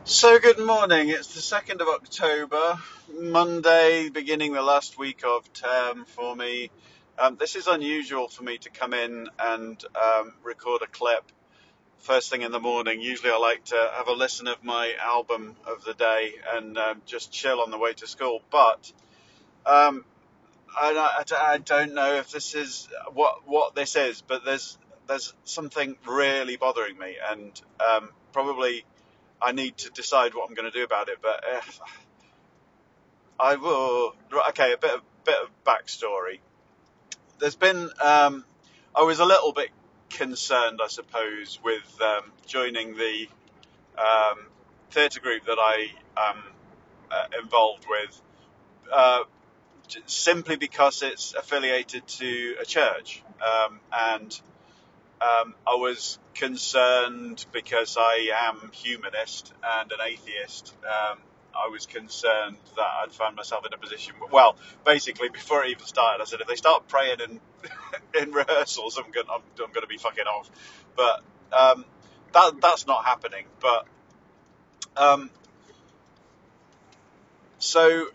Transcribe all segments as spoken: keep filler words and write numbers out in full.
So good morning. It's the second of October, Monday, beginning the last week of term for me. Um, this is unusual for me to come in and um, record a clip first thing in the morning. Usually I like to have a listen of my album of the day and um, just chill on the way to school. But um, I, I, I don't know if this is what what this is, but there's there's something really bothering me, and um, probably I need to decide what I'm going to do about it. But uh, I will. Okay, a bit of bit of backstory. There's been. Um, I was a little bit concerned, I suppose, with um, joining the um, theatre group that I am uh, involved with, uh, simply because it's affiliated to a church, um, and um, I was concerned because I am humanist and an atheist. Um, I was concerned that I'd found myself in a position. Well, basically, before it even started, I said if they start praying in in rehearsals, I'm going I'm, I'm going to be fucking off. But um, that that's not happening. But um, so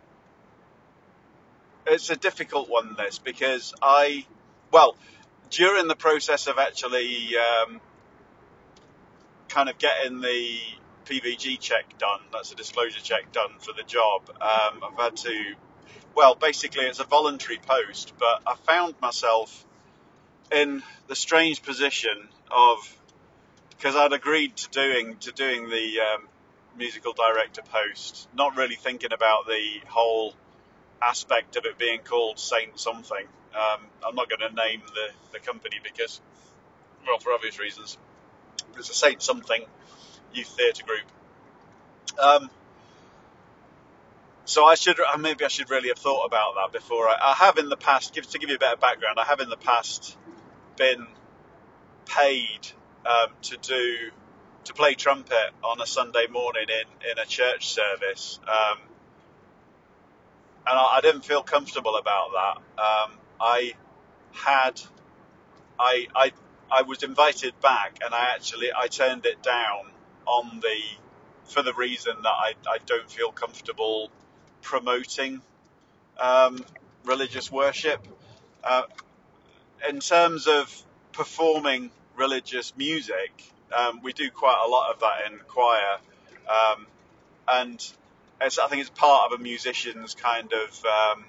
it's a difficult one, this, because I, well, during the process of actually um, kind of getting the P V G check done, that's a disclosure check done for the job, um, I've had to, well, basically it's a voluntary post, but I found myself in the strange position of, because I'd agreed to doing to doing the um, musical director post, not really thinking about the whole aspect of it being called Saint something. Um, I'm not going to name the, the company because, well, for obvious reasons. It's a Saint something youth theatre group. Um, so I should maybe I should really have thought about that before. I, I have in the past, give, to give you a bit of background, I have in the past been paid um, to do to play trumpet on a Sunday morning in, in a church service, um, and I, I didn't feel comfortable about that. Um, I had I, I I was invited back, and I actually I turned it down on the for the reason that I, I don't feel comfortable promoting um, religious worship. Uh, in terms of performing religious music, um, we do quite a lot of that in choir, um, and it's, I think it's part of a musician's kind of um,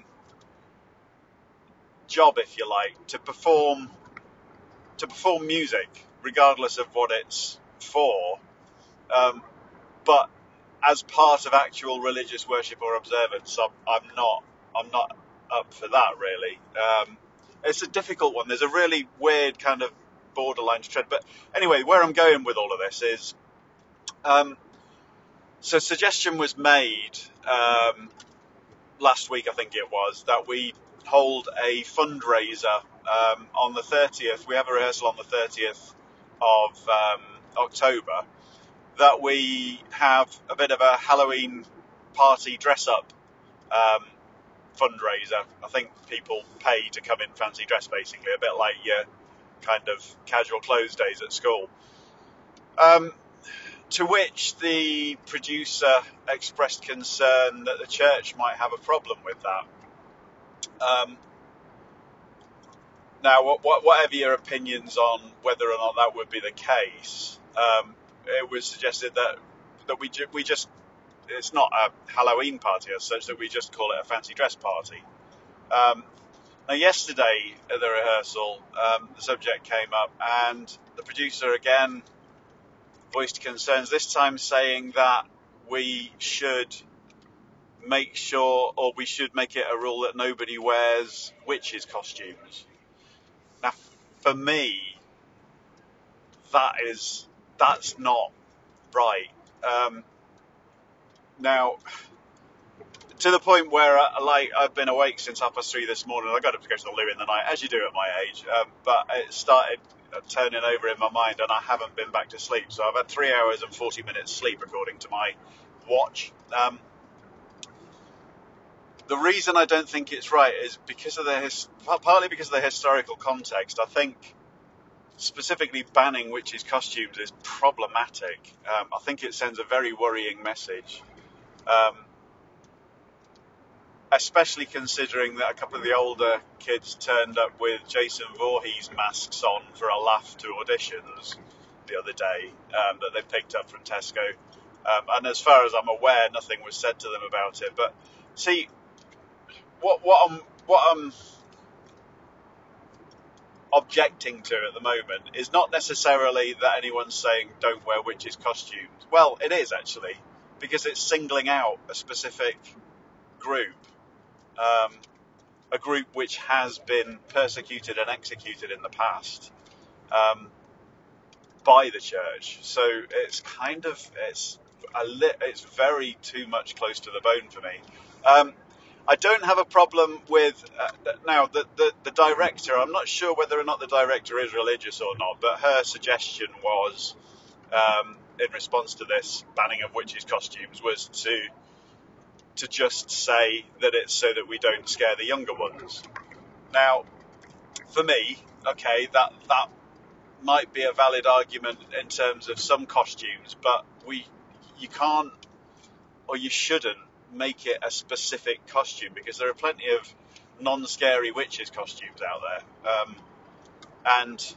job, if you like, to perform to perform music, regardless of what it's for, um, but as part of actual religious worship or observance, I'm, I'm not, I'm not up for that really. Um, it's a difficult one. There's a really weird kind of borderline to tread. But anyway, where I'm going with all of this is, um, so suggestion was made um, last week, I think it was, that we hold a fundraiser um, on the thirtieth. We have a rehearsal on the thirtieth of um, October. That we have a bit of a Halloween party dress up um, fundraiser. I think people pay to come in fancy dress, basically, a bit like your kind of casual clothes days at school. Um, to which the producer expressed concern that the church might have a problem with that. Um, now, what, what, whatever your opinions on whether or not that would be the case, um, it was suggested that that we ju- we just it's not a Halloween party as such, that we just call it a fancy dress party. Um, now, yesterday at the rehearsal, um, the subject came up, and the producer again voiced concerns. This time, saying that we should make sure, or we should make it a rule that nobody wears witches' costumes. Now, for me, that is that's not right. Um, now, to the point where, uh, like, I've been awake since half past three this morning. I got up to go to the loo in the night, as you do at my age. Um, but it started turning over in my mind, and I haven't been back to sleep. So I've had three hours and forty minutes sleep, according to my watch. Um, the reason I don't think it's right is because of the his, partly because of the historical context. I think specifically banning witches' costumes is problematic. Um, I think it sends a very worrying message, um, especially considering that a couple of the older kids turned up with Jason Voorhees masks on for a laugh to auditions the other day um, that they picked up from Tesco. Um, and as far as I'm aware, nothing was said to them about it. But see, what what I'm what I'm objecting to at the moment is not necessarily that anyone's saying don't wear witches' costumes. Well, it is actually, because it's singling out a specific group, um, a group which has been persecuted and executed in the past um, by the church. So it's kind of it's a li- it's very too much close to the bone for me. Um, I don't have a problem with uh, now the, the the director. I'm not sure whether or not the director is religious or not, but her suggestion was, um, in response to this banning of witches' costumes, was to to just say that it's so that we don't scare the younger ones. Now, for me, okay, that that might be a valid argument in terms of some costumes, but we you can't or you shouldn't make it a specific costume, because there are plenty of non-scary witches costumes out there, um, and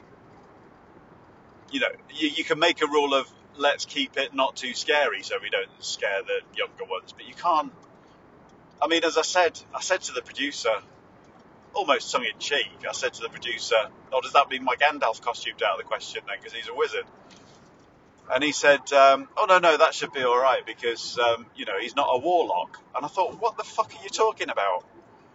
you know you, you can make a rule of let's keep it not too scary so we don't scare the younger ones, but you can't. I mean, as I said I said to the producer, almost tongue-in-cheek, I said to the producer, oh, does that mean my Gandalf costume's out of the question then, because he's a wizard? And he said, um, oh, no, no, that should be all right, because, um, you know, he's not a warlock. And I thought, what the fuck are you talking about?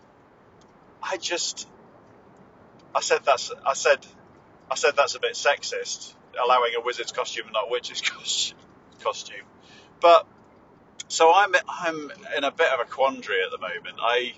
I just, I said that's, I said, I said that's a bit sexist, allowing a wizard's costume and not a witch's costume. But, so I'm, I'm in a bit of a quandary at the moment. I,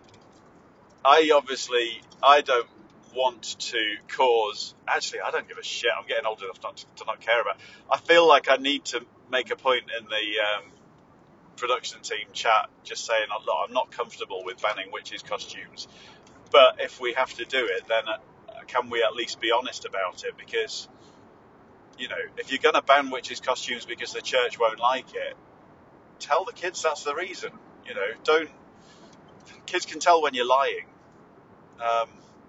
I obviously, I don't want to cause, actually I don't give a shit, I'm getting old enough not to, to not care about it. I feel like I need to make a point in the um, production team chat just saying, oh, look, I'm not comfortable with banning witches' costumes, but if we have to do it, then uh, can we at least be honest about it? Because, you know, if you're going to ban witches' costumes because the church won't like it, tell the kids that's the reason. You know, don't, kids can tell when you're lying. Um,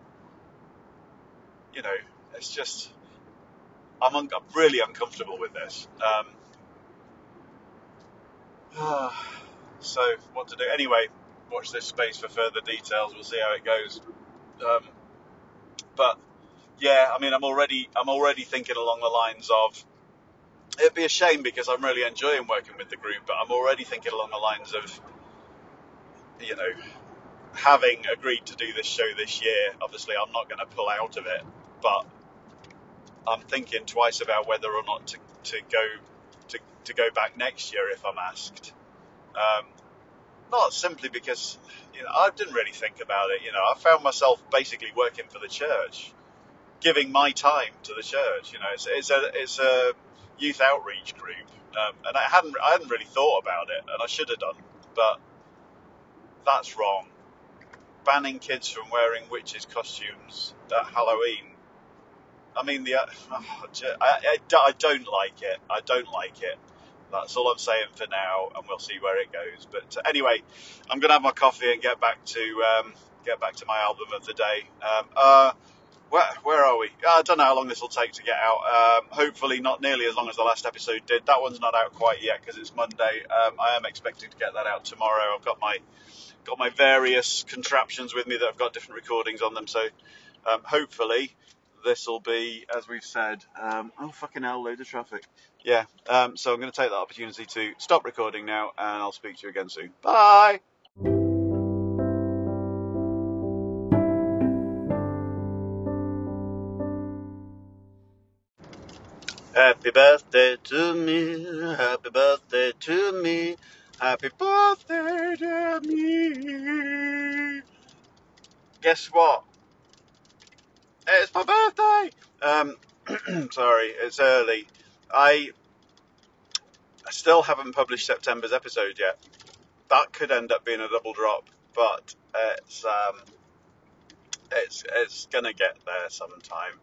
you know, it's just, I'm, un- I'm really uncomfortable with this. Um, so, what to do? Anyway, watch this space for further details. We'll see how it goes. Um, but yeah, I mean, I'm already, I'm already thinking along the lines of, it'd be a shame because I'm really enjoying working with the group, but I'm already thinking along the lines of, you know, having agreed to do this show this year, obviously I'm not going to pull out of it, but I'm thinking twice about whether or not to, to go to, to go back next year if I'm asked. Um, not simply because, you know, I didn't really think about it. You know, I found myself basically working for the church, giving my time to the church. You know, it's, it's a it's a youth outreach group, um, and I hadn't I hadn't really thought about it, and I should have done, but that's wrong. Banning kids from wearing witches' costumes at Halloween. I mean, the, oh, I, I, I don't like it. I don't like it. That's all I'm saying for now, and we'll see where it goes. But uh, anyway, I'm gonna have my coffee and get back to um, get back to my album of the day. Um, uh, where, where are we? I don't know how long this will take to get out. Um, hopefully not nearly as long as the last episode did. That one's not out quite yet because it's Monday. Um, I am expecting to get that out tomorrow. I've got my got my various contraptions with me that have got different recordings on them. So um, hopefully this will be, as we've said, um, oh fucking hell, loads of traffic. Yeah, um, so I'm going to take that opportunity to stop recording now, and I'll speak to you again soon. Bye! Happy birthday to me, happy birthday to me, happy birthday to me. Guess what? It's my birthday! Um, sorry, it's early. I, I still haven't published September's episode yet. That could end up being a double drop, but it's um, it's it's gonna get there sometime.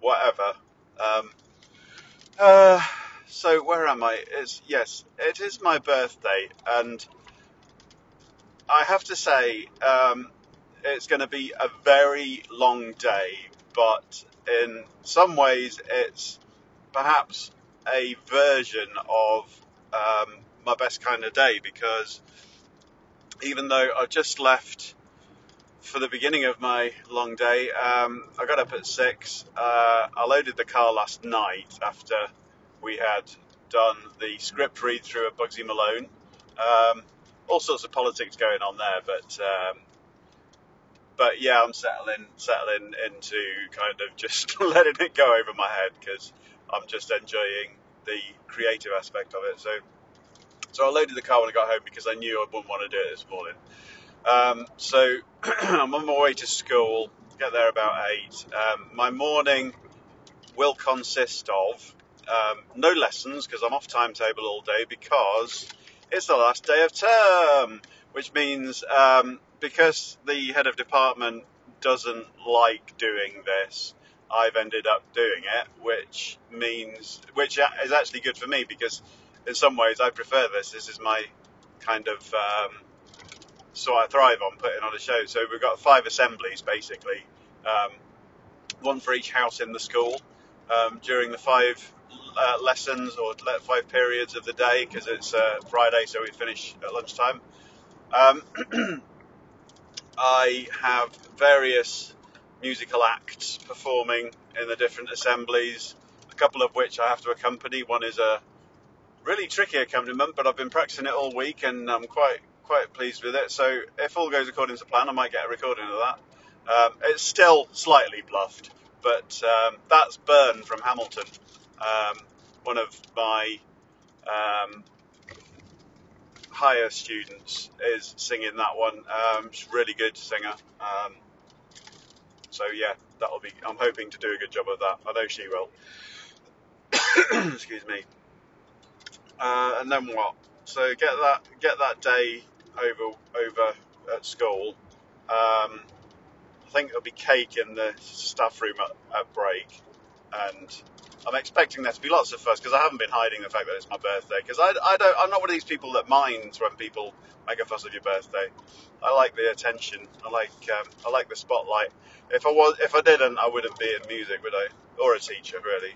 whatever. Um, uh, so where am I? It's, yes, it is my birthday, and I have to say um, it's going to be a very long day, but in some ways it's perhaps a version of um, my best kind of day, because even though I just left for the beginning of my long day, um, I got up at six. Uh, I loaded the car last night after we had done the script read through of Bugsy Malone. Um, all sorts of politics going on there, but um, but yeah, I'm settling settling into kind of just letting it go over my head, because I'm just enjoying the creative aspect of it. So so I loaded the car when I got home because I knew I wouldn't want to do it this morning. Um, so I'm on my way to school, get there about eight. Um, my morning will consist of um, no lessons, because I'm off timetable all day because it's the last day of term, which means um, because the head of department doesn't like doing this, I've ended up doing it, which means, which is actually good for me, because in some ways I prefer this. This is my kind of um, so I thrive on putting on a show. So we've got five assemblies basically, um, one for each house in the school um, during the five uh, lessons or five periods of the day, because it's uh, Friday, so we finish at lunchtime. Um, I have various musical acts performing in the different assemblies, a couple of which I have to accompany. One is a really tricky accompaniment, but I've been practicing it all week and I'm quite quite pleased with it. So if all goes according to plan, I might get a recording of that. Um, it's still slightly bluffed, but um, that's Byrne from Hamilton, um, one of my um, higher students is singing that one. Um, she's a really good singer. Um, so yeah, that'll be. I'm hoping to do a good job of that. I know she will. Excuse me. Uh, and then what? So get that get that day over over at school. Um, I think there'll be cake in the staff room at, at break, and I'm expecting there to be lots of fuss, because I haven't been hiding the fact that it's my birthday. Because I, I don't I'm not one of these people that minds when people make a fuss of your birthday. I like the attention. I like um, I like the spotlight. If I was if I didn't, I wouldn't be in music, would I? Or a teacher, really.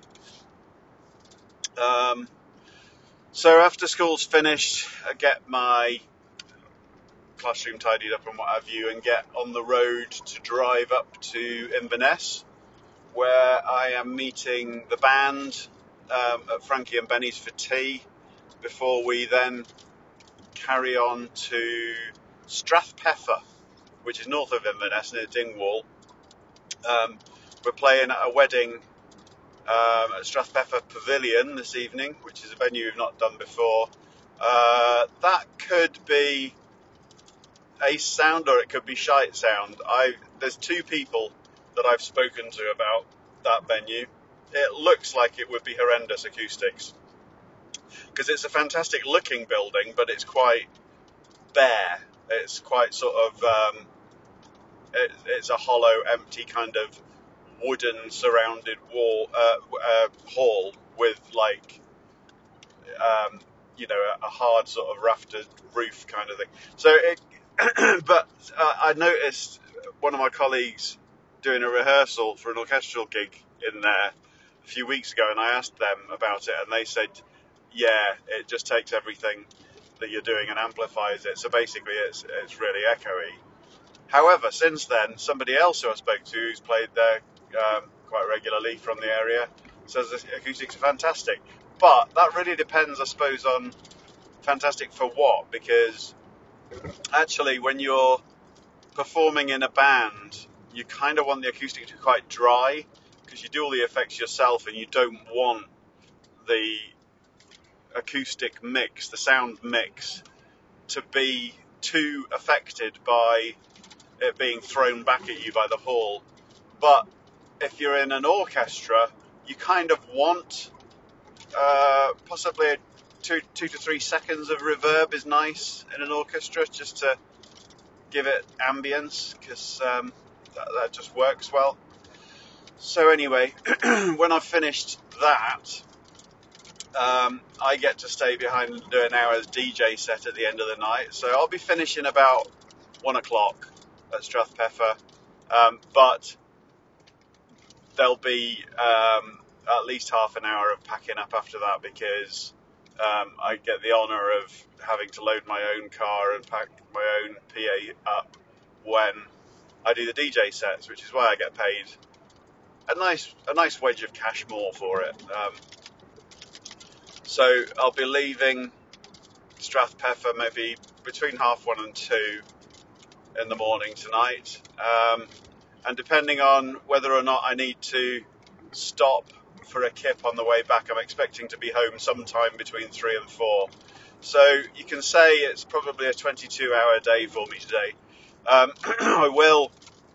Um, So after school's finished, I get my classroom tidied up and what have you, and get on the road to drive up to Inverness, where I am meeting the band um, at Frankie and Benny's for tea, before we then carry on to Strathpeffer, which is north of Inverness near Dingwall. Um, we're playing at a wedding Um, at Strathpeffer Pavilion this evening, which is a venue we've not done before. Uh, that could be Ace Sound or it could be Shite Sound. I there's two people that I've spoken to about that venue. It looks like it would be horrendous acoustics, because it's a fantastic looking building, but it's quite bare. It's quite sort of um, it, it's a hollow, empty kind of wooden surrounded wall uh, uh, hall with like um, you know a hard sort of raftered roof kind of thing. So it, but uh, I noticed one of my colleagues doing a rehearsal for an orchestral gig in there a few weeks ago, and I asked them about it, and they said, yeah, it just takes everything that you're doing and amplifies it. So basically, it's it's really echoey. However, since then, somebody else who I spoke to, who's played there um, quite regularly from the area, says the acoustics are fantastic. But that really depends, I suppose, on fantastic for what, because actually when you're performing in a band, you kind of want the acoustic to be quite dry, because you do all the effects yourself and you don't want the acoustic mix, the sound mix, to be too affected by it being thrown back at you by the hall. But if you're in an orchestra, you kind of want uh, possibly a two, two to three seconds of reverb is nice in an orchestra, just to give it ambience, because um, that, that just works well. So anyway, when I've finished that, um, I get to stay behind and do an hour's D J set at the end of the night. So I'll be finishing about one o'clock at Strathpeffer, um, but there'll be um, at least half an hour of packing up after that, because um, I get the honour of having to load my own car and pack my own P A up when I do the D J sets, which is why I get paid a nice a nice wedge of cash more for it. Um, so I'll be leaving Strathpeffer maybe between half one and two in the morning tonight, um, and depending on whether or not I need to stop for a kip on the way back, I'm expecting to be home sometime between three and four. So you can say it's probably a twenty-two hour day for me today. Um, I will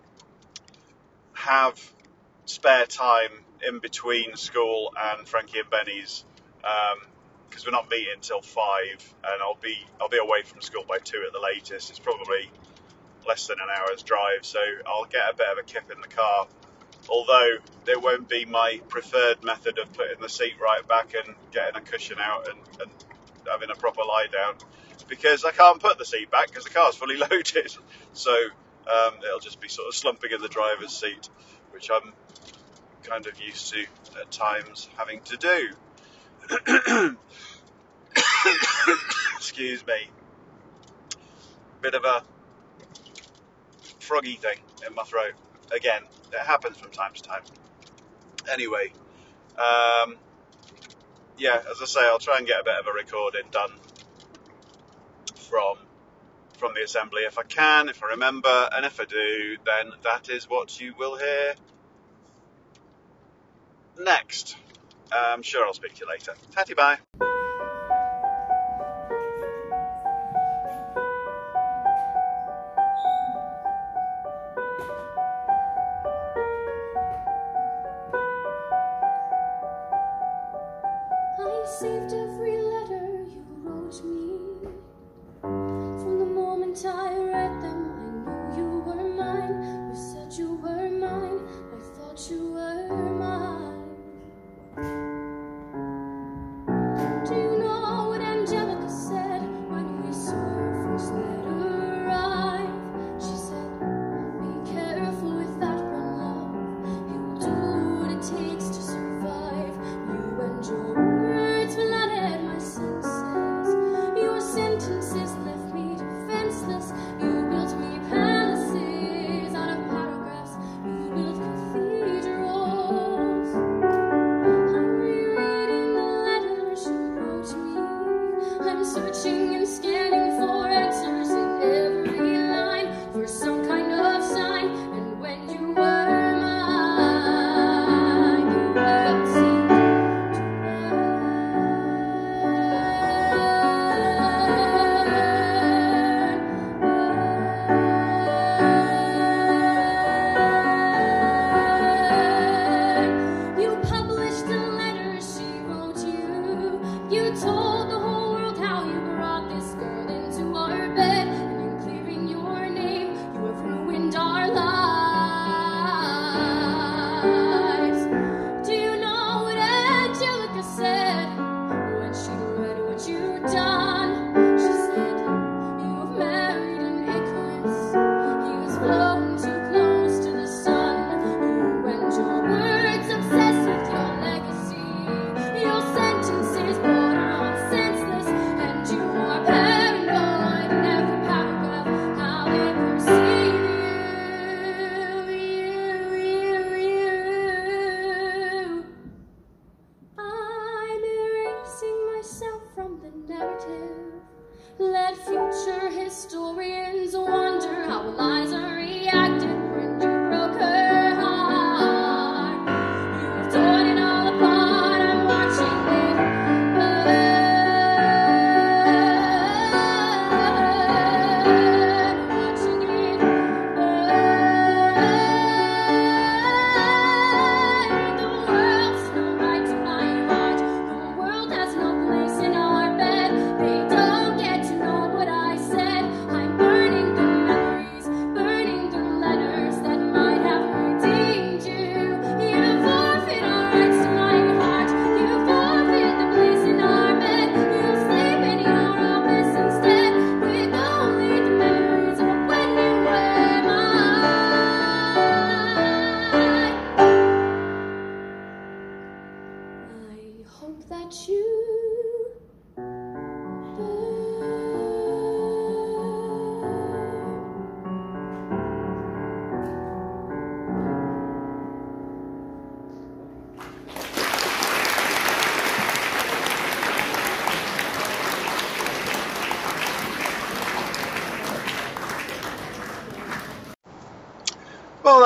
have spare time in between school and Frankie and Benny's, because um, we're not meeting till five, and I'll be I'll be away from school by two at the latest. It's probably less than an hour's drive, so I'll get a bit of a kip in the car. Although it won't be my preferred method of putting the seat right back and getting a cushion out and, and having a proper lie down, because I can't put the seat back because the car's fully loaded. So um, it'll just be sort of slumping in the driver's seat, which I'm kind of used to at times having to do. Excuse me. Bit of a froggy thing in my throat. Again, it happens from time to time. Anyway, um, yeah, as I say, I'll try and get a bit of a recording done from from the assembly if I can, if I remember, and if I do, then that is what you will hear next. I'm sure I'll speak to you later. Tatty bye. I saved every letter you wrote me. From the moment I read them, I knew you were mine. You said you were mine. I thought you were mine.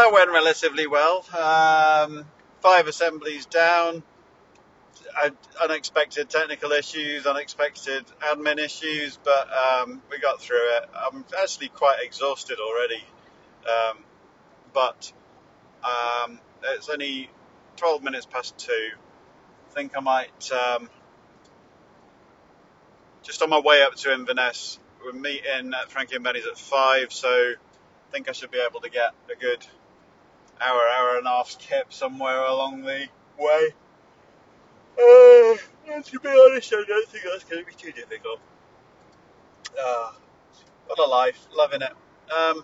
that went relatively well. Um, five assemblies down, unexpected technical issues, unexpected admin issues, but um, we got through it. I'm actually quite exhausted already, um, but um, it's only twelve minutes past two. I think I might, um, just on my way up to Inverness, we're meeting at Frankie and Benny's at five, so I think I should be able to get a good hour, hour and a half skip somewhere along the way. Uh, and to be honest, I don't think that's going to be too difficult. Uh, what a life, loving it. Um,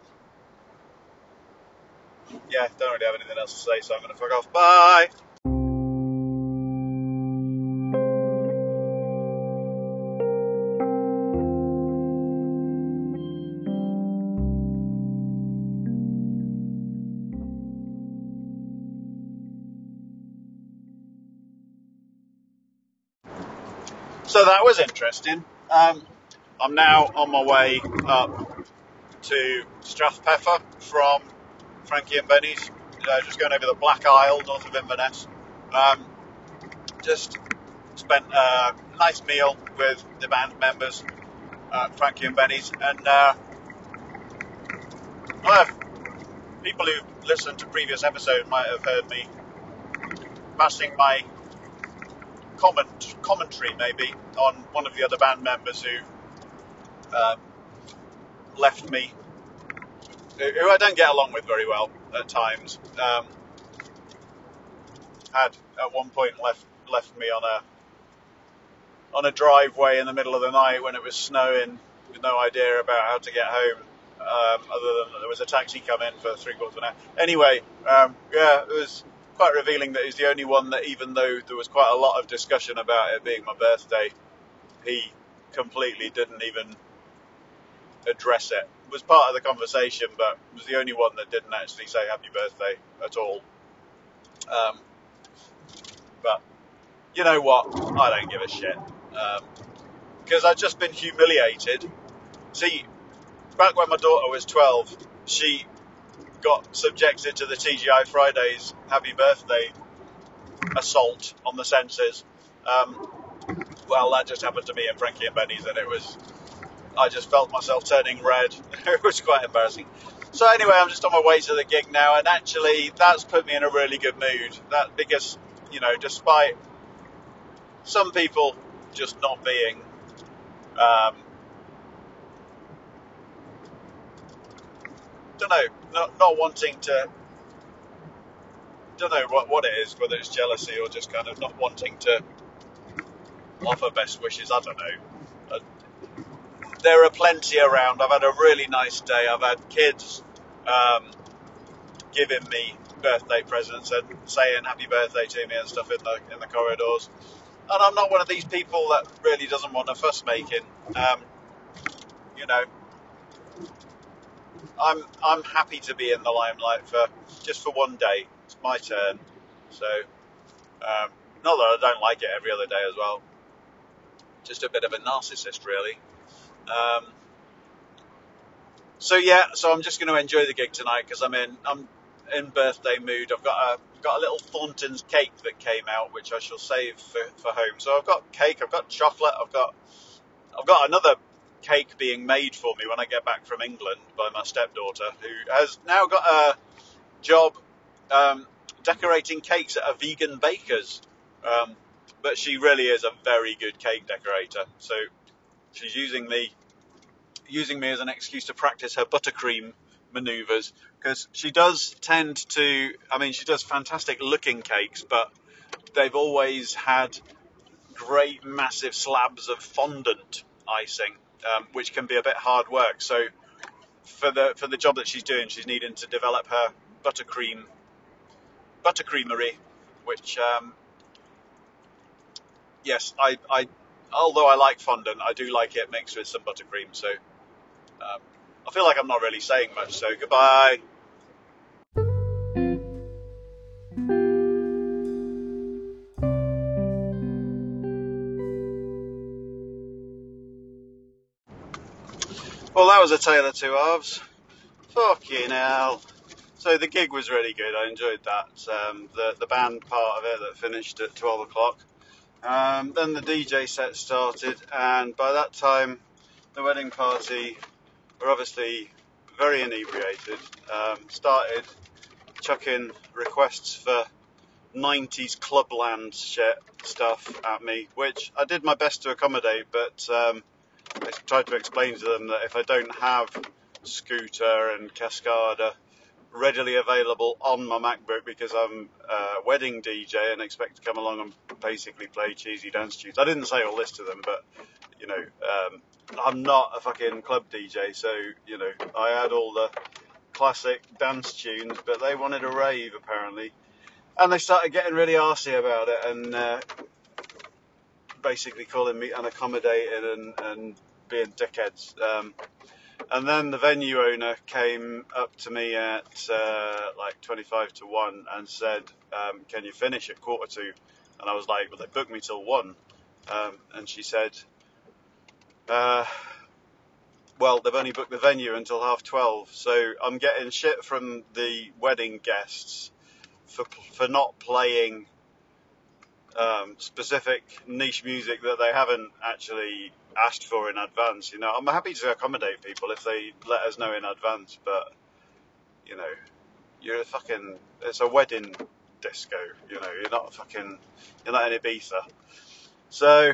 yeah, don't really have anything else to say, so I'm going to fuck off. Bye! So that was interesting. Um, I'm now on my way up to Strathpeffer from Frankie and Benny's, uh, just going over the Black Isle north of Inverness. Um, just spent a nice meal with the band members at Frankie and Benny's, and uh, well, people who listened to previous episodes might have heard me passing my comment commentary maybe on one of the other band members who um, left me, who I don't get along with very well at times. Um, had at one point left left me on a on a driveway in the middle of the night when it was snowing, with no idea about how to get home, um, other than there was a taxi come in for three quarters of an hour. Anyway, um, yeah, it was quite revealing that he's the only one that, even though there was quite a lot of discussion about it being my birthday, he completely didn't even address it. It was part of the conversation, but was the only one that didn't actually say happy birthday at all. Um, but you know what? I don't give a shit. Because um, I've just been humiliated. See, back when my daughter was twelve, she got subjected to the T G I Fridays happy birthday assault on the senses. Um, well, that just happened to me at Frankie and Benny's, and it was, I just felt myself turning red. It was quite embarrassing. So anyway, I'm just on my way to the gig now, and actually that's put me in a really good mood. That because, you know, despite some people just not being um, don't know, not, not wanting to, don't know what, what it is, whether it's jealousy or just kind of not wanting to offer best wishes, I don't know. Uh, there are plenty around. I've had a really nice day. I've had kids um, giving me birthday presents and saying happy birthday to me and stuff in the in the corridors. And I'm not one of these people that really doesn't want a fuss making. Um, you know, I'm I'm happy to be in the limelight for just for one day. It's my turn. So, um, not that I don't like it every other day as well. Just a bit of a narcissist, really. Um, so yeah, so I'm just going to enjoy the gig tonight because I'm in I'm in birthday mood. I've got a got a little Thornton's cake that came out, which I shall save for, for home. So I've got cake, I've got chocolate, I've got I've got another cake being made for me when I get back from England by my stepdaughter, who has now got a job um, decorating cakes at a vegan baker's. Um, but she really is a very good cake decorator. So she's using me using me as an excuse to practice her buttercream manoeuvres, because she does tend to, I mean, she does fantastic looking cakes, but they've always had great massive slabs of fondant icing, um, which can be a bit hard work. So for the for the job that she's doing, she's needing to develop her buttercream buttercreamery, which um, yes, I, I although I like fondant, I do like it mixed with some buttercream. So um, I feel like I'm not really saying much. So goodbye. Well, that was a tale of two halves. Fucking hell. So the gig was really good. I enjoyed that. Um, the the band part of it that finished at twelve o'clock. Um, then the D J set started, and by that time, the wedding party were obviously very inebriated. Um, started chucking requests for nineties clubland shit stuff at me, which I did my best to accommodate, but um, I tried to explain to them that if I don't have Scooter and Cascada readily available on my MacBook because I'm a wedding D J and expect to come along and basically play cheesy dance tunes. I didn't say all this to them, but, you know, um, I'm not a fucking club D J, so, you know, I had all the classic dance tunes, but they wanted a rave, apparently. And they started getting really arsey about it and uh, basically calling me unaccommodated and, and being dickheads. Um, and then the venue owner came up to me at uh, like twenty-five to one and said, um, can you finish at quarter to? And I was like, well, they booked me till one. Um, and she said, uh, well, they've only booked the venue until half twelve. So I'm getting shit from the wedding guests for for not playing um, specific niche music that they haven't actually asked for in advance. You know, I'm happy to accommodate people if they let us know in advance, but you know, you're a fucking, it's a wedding disco. You know, you're not a fucking, you're not in Ibiza. So,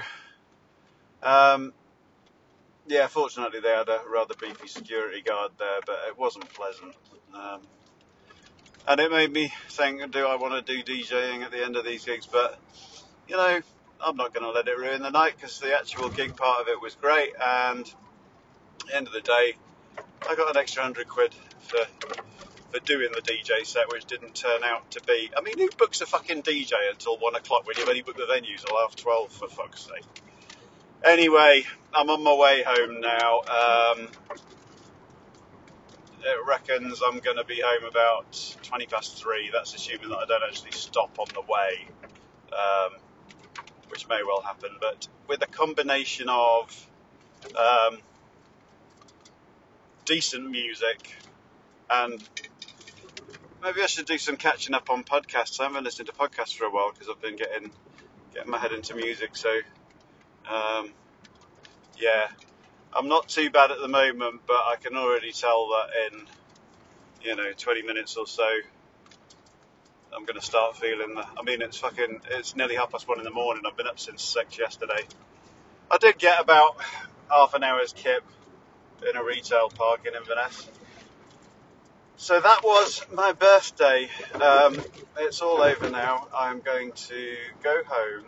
um, yeah, fortunately they had a rather beefy security guard there, but it wasn't pleasant. Um, And it made me think, do I want to do DJing at the end of these gigs? But, you know, I'm not going to let it ruin the night because the actual gig part of it was great. And at the end of the day, I got an extra hundred quid for for doing the D J set, which didn't turn out to be... I mean, who books a fucking D J until one o'clock when you've only booked the venue till half twelve, for fuck's sake? Anyway, I'm on my way home now. Um... It reckons I'm going to be home about twenty past three. That's assuming that I don't actually stop on the way, um, which may well happen. But with a combination of um, decent music and maybe I should do some catching up on podcasts. I haven't been listening to podcasts for a while because I've been getting getting my head into music. So, um, yeah. I'm not too bad at the moment, but I can already tell that in, you know, twenty minutes or so, I'm going to start feeling the, I mean, it's fucking, it's nearly half past one in the morning. I've been up since six yesterday. I did get about half an hour's kip in a retail park in Inverness. So that was my birthday. Um, it's all over now. I'm going to go home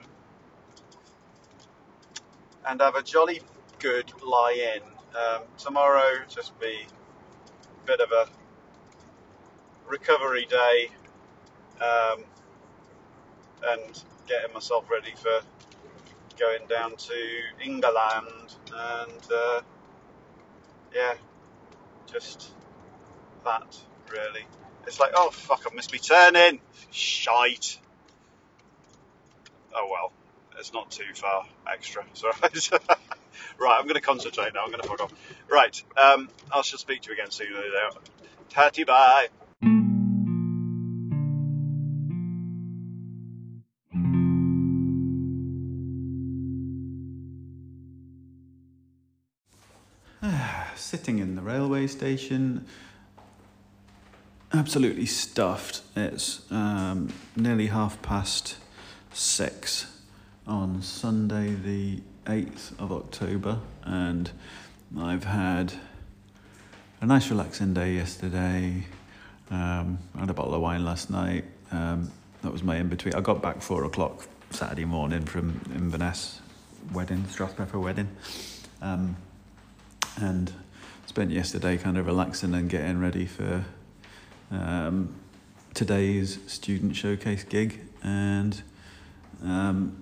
and have a jolly good lie in. Um, tomorrow just be a bit of a recovery day, um, and getting myself ready for going down to England, and uh, yeah, just that really. It's like, oh fuck, I've missed me turning. Shite. Oh well, it's not too far extra. It's alright. Right, I'm going to concentrate now. I'm going to fuck off. Right, um, I shall speak to you again soon, no doubt. Tatty bye. Sitting in the railway station, absolutely stuffed. It's um, nearly half past six on Sunday the eighth of October, and I've had a nice relaxing day yesterday. um, I had a bottle of wine last night. Um, that was my in-between. I got back four o'clock Saturday morning from Inverness wedding, Strathpeffer wedding, um, and spent yesterday kind of relaxing and getting ready for um, today's student showcase gig, and um,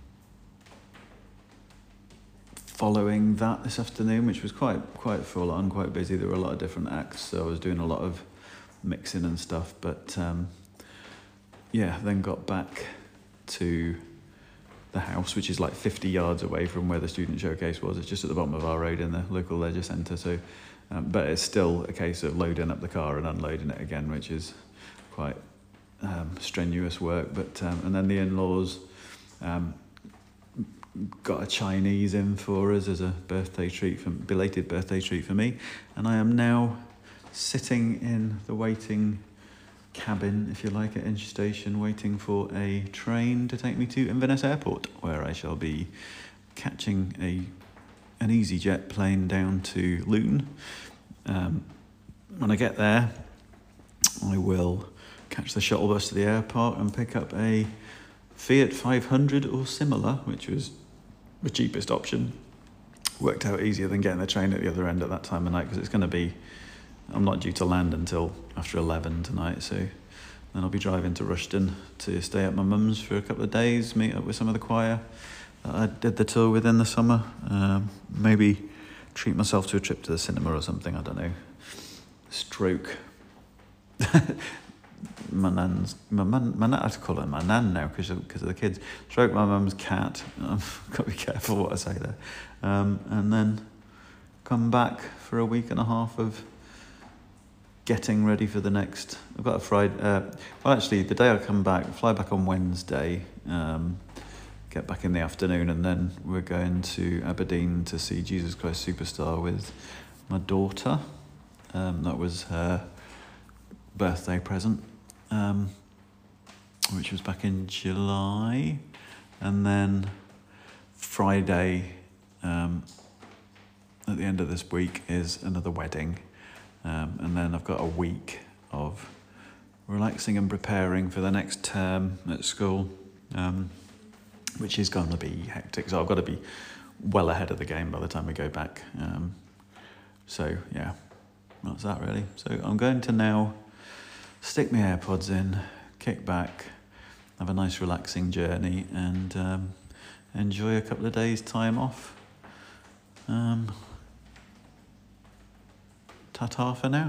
following that this afternoon, which was quite quite full on, quite busy. There were a lot of different acts, so I was doing a lot of mixing and stuff. But um, yeah, then got back to the house, which is like fifty yards away from where the student showcase was. It's just at the bottom of our road in the local leisure centre. So, um, but it's still a case of loading up the car and unloading it again, which is quite um, strenuous work. But um, and then the in-laws um, got a Chinese in for us as a birthday treat, for belated birthday treat for me, and I am now sitting in the waiting cabin, if you like, at Inch Station, waiting for a train to take me to Inverness Airport, where I shall be catching a an EasyJet plane down to Luton. Um, when I get there, I will catch the shuttle bus to the airport and pick up a Fiat five hundred or similar, which was the cheapest option. Worked out easier than getting the train at the other end at that time of night, because it's going to be, I'm not due to land until after eleven tonight, so then I'll be driving to Rushden to stay at my mum's for a couple of days, meet up with some of the choir that I did the tour with in the summer, um, maybe treat myself to a trip to the cinema or something, I don't know. Stroke. my nan's, my man, my nan, I have to call her my nan now because of, because of the kids. Stroke my mum's cat. I've got to be careful what I say there. Um, and then come back for a week and a half of getting ready for the next. I've got a Friday. Uh, well, actually, the day I come back, fly back on Wednesday. Um, get back in the afternoon, and then we're going to Aberdeen to see Jesus Christ Superstar with my daughter. Um, that was her birthday present, um, which was back in July, and then Friday, um, at the end of this week, is another wedding. Um, and then I've got a week of relaxing and preparing for the next term at school, um, which is going to be hectic. So I've got to be well ahead of the game by the time we go back. Um, so, yeah, that's that really. So I'm going to now stick my AirPods in, kick back, have a nice relaxing journey, and um, enjoy a couple of days' time off. Um, Ta-ta for now.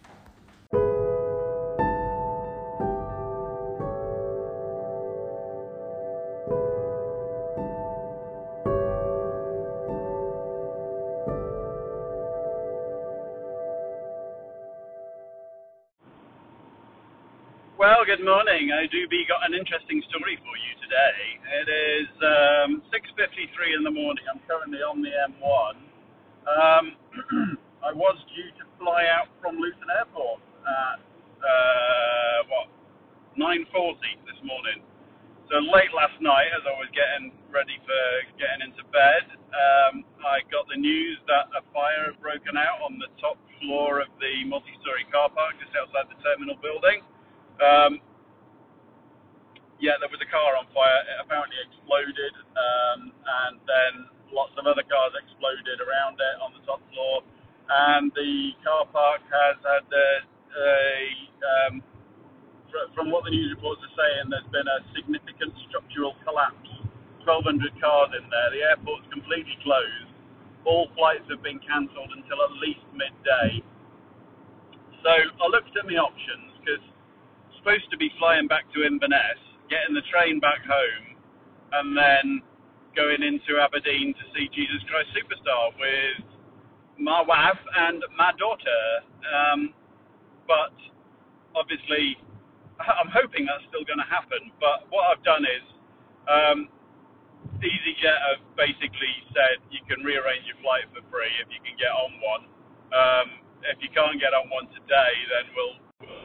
Well, good morning. I do be got an interesting story for you today. It is um, six fifty-three in the morning. I'm currently on the M one. Um, I was due to fly out from Luton Airport at, uh, what, nine forty this morning. So late last night, as I was getting ready for getting into bed, um, I got the news that a fire had broken out on the top floor of the multi-storey car park just outside the terminal building. Um, yeah, there was a car on fire. It apparently exploded, um, and then lots of other cars exploded around it on the top floor. And the car park has had a, a um, from what the news reports are saying, there's been a significant structural collapse. twelve hundred cars in there. The airport's completely closed. All flights have been cancelled until at least midday. So I looked at my options, because I'm supposed to be flying back to Inverness, getting the train back home, and then going into Aberdeen to see Jesus Christ Superstar with my wife and my daughter, um, but obviously I'm hoping that's still going to happen. But what I've done is um, EasyJet have basically said you can rearrange your flight for free if you can get on one. Um, if you can't get on one today, then we'll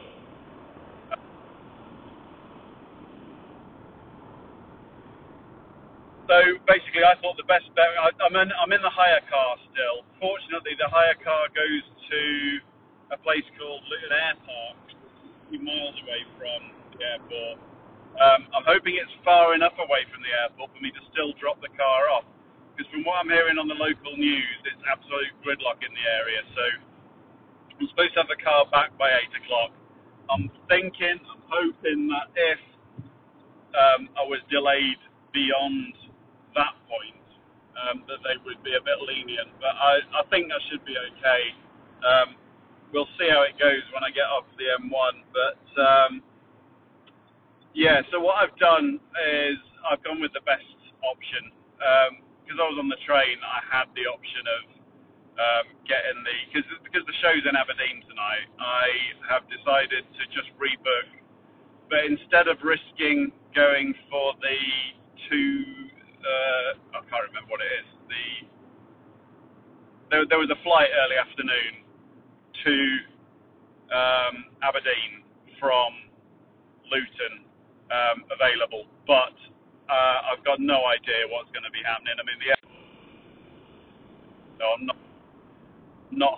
So basically, I thought the best bet. I, I'm in. I'm in the hire car still. Fortunately, the hire car goes to a place called Luton Airport, a few miles away from the airport. Um, I'm hoping it's far enough away from the airport for me to still drop the car off. Because from what I'm hearing on the local news, it's absolute gridlock in the area. So I'm supposed to have the car back by eight o'clock. I'm thinking, I'm hoping that if um, I was delayed beyond that point, um, that they would be a bit lenient, but I, I think that should be okay. Um, we'll see how it goes when I get off the M one, but um, yeah, so what I've done is I've gone with the best option. Because um, I was on the train, I had the option of um, getting the, because because the show's in Aberdeen tonight, I have decided to just rebook. But instead of risking going for the two, uh, I can't remember what it is, the there, there was a flight early afternoon to um, Aberdeen from Luton um, available, but uh, I've got no idea what's going to be happening. I mean, the so I'm not not.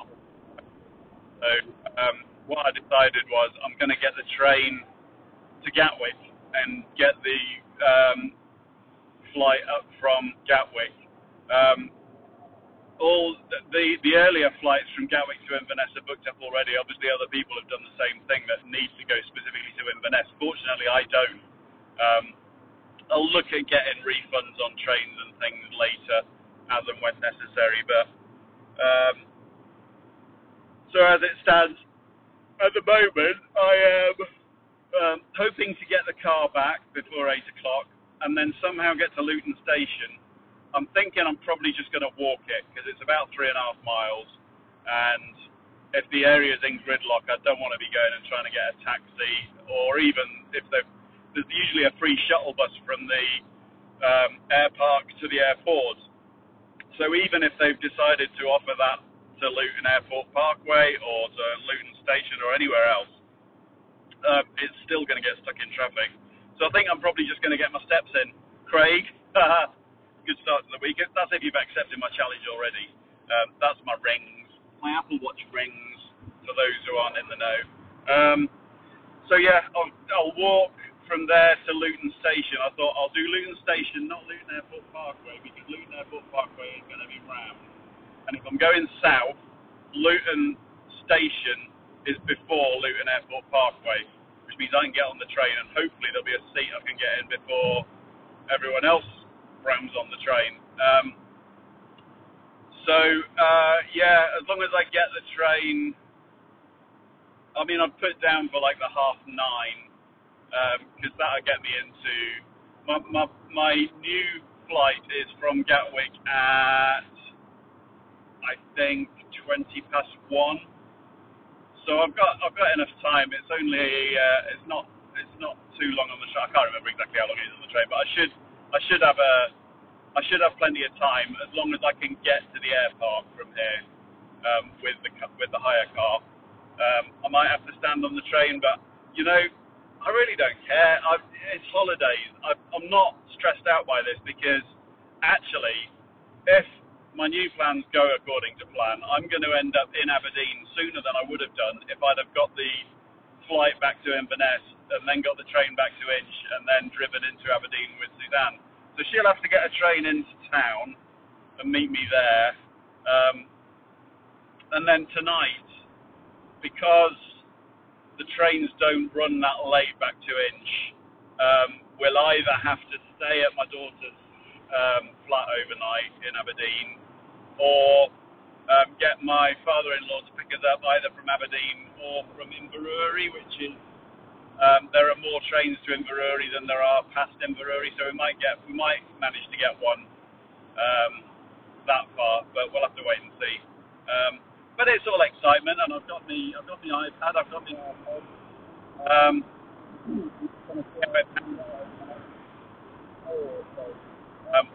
So um, what I decided was I'm going to get the train to Gatwick and get the um, flight up from Gatwick. Um, all the the earlier flights from Gatwick to Inverness are booked up already. Obviously, other people have done the same thing that need to go specifically to Inverness. Fortunately, I don't. Um, I'll look at getting refunds on trains and things later, as and when necessary. But um, so as it stands at the moment, I am um, hoping to get the car back before eight o'clock, and then somehow get to Luton Station. I'm thinking I'm probably just going to walk it because it's about three and a half miles, and if the area's in gridlock, I don't want to be going and trying to get a taxi, or even if there's usually a free shuttle bus from the um, air park to the airport. So even if they've decided to offer that to Luton Airport Parkway or to Luton Station or anywhere else, um, it's still going to get stuck in traffic. So I think I'm probably just going to get my steps in. Craig, good start to the week. That's if you've accepted my challenge already. Um, that's my rings, my Apple Watch rings, for those who aren't in the know. Um, so yeah, I'll, I'll walk from there to Luton Station. I thought I'll do Luton Station, not Luton Airport Parkway, because Luton Airport Parkway is going to be rammed. And if I'm going south, Luton Station is before Luton Airport Parkway, which means I can get on the train and hopefully there'll be a seat I can get in before everyone else rams on the train. Um, so, uh, yeah, as long as I get the train, I mean, I'd put down for like the half nine, because um, that'll get me into, my, my, my new flight is from Gatwick at, I think, twenty past one. So I've got, I've got enough time. It's only, uh, it's not, it's not too long on the train. I can't remember exactly how long it is on the train, but I should, I should have a, I should have plenty of time as long as I can get to the air park from here um, with the with the hire car. Um, I might have to stand on the train, but you know, I really don't care. I've, it's holidays. I've, I'm not stressed out by this because actually, if my new plans go according to plan, I'm going to end up in Aberdeen sooner than I would have done if I'd have got the flight back to Inverness and then got the train back to Inch and then driven into Aberdeen with Suzanne. So she'll have to get a train into town and meet me there. Um, and then tonight, because the trains don't run that late back to Inch, um, we'll either have to stay at my daughter's um, flat overnight in Aberdeen or um, get my father-in-law to pick us up either from Aberdeen or from Inverurie, which is Um, there are more trains to Inverurie than there are past Inverurie, so we might get, we might manage to get one um, that far, but we'll have to wait and see. Um, but it's all excitement, and I've got me, I've got my iPad, I've got my iPod. Um, um,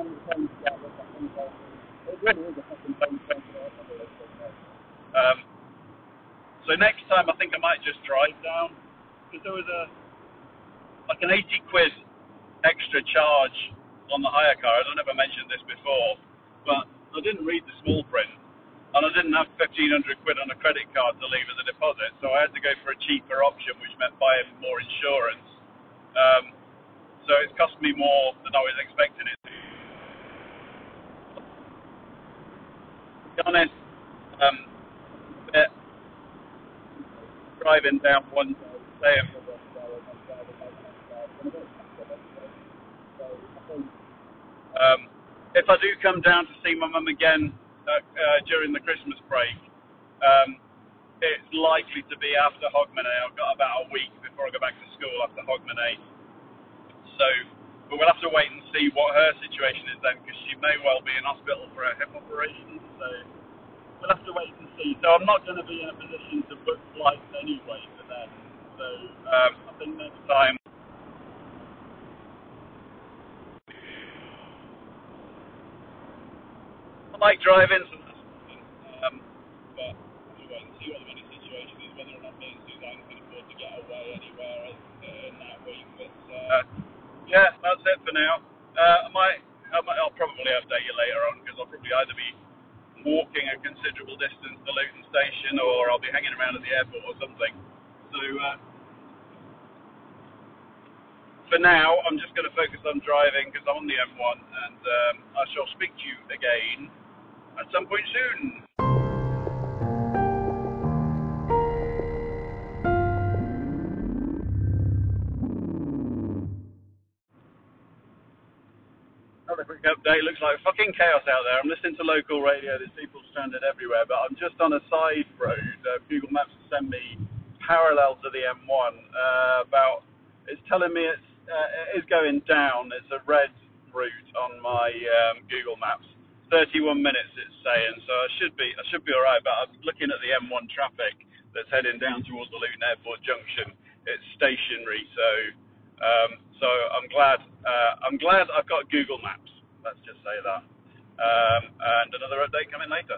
um, so next time, I think I might just drive down. Because there was a like an eighty quid extra charge on the hire car. I don't know if I mentioned this before, but I didn't read the small print, and I didn't have fifteen hundred quid on a credit card to leave as a deposit, so I had to go for a cheaper option, which meant buying more insurance. Um, so it's cost me more than I was expecting it to. To be honest, um, driving down one day, Um, if I do come down to see my mum again uh, uh, during the Christmas break, um, it's likely to be after Hogmanay. I've got about a week before I go back to school after Hogmanay. So but we'll have to wait and see what her situation is then, because she may well be in hospital for a hip operation. So we'll have to wait and see. So I'm not going to be in a position to book flights anyway for them. So um, I think next time. I like driving, so that's fine. Um, but we'll wait and see what the money situation is, whether or not me and Suzanne can afford to get away anywhere in that week. But uh, yeah, that's it for now. Uh, I might, I might, I'll probably update you later on, because I'll probably either be walking a considerable distance to Luton Station, or I'll be hanging around at the airport or something. So uh, for now, I'm just going to focus on driving, because I'm on the M one, and um, I shall speak to you again at some point soon. Another quick update. Looks like fucking chaos out there. I'm listening to local radio. There's people stranded everywhere, but I'm just on a side road. Uh, Google Maps sent me parallel to the M one. Uh, about, it's telling me it's uh, it is going down. It's a red route on my um, Google Maps. thirty-one minutes it's saying, so I should be I should be all right. But I'm looking at the M one traffic that's heading down towards the Luton Airport Junction. It's stationary, so um, so I'm glad uh, I'm glad I've got Google Maps. Let's just say that. Um, and another update coming later.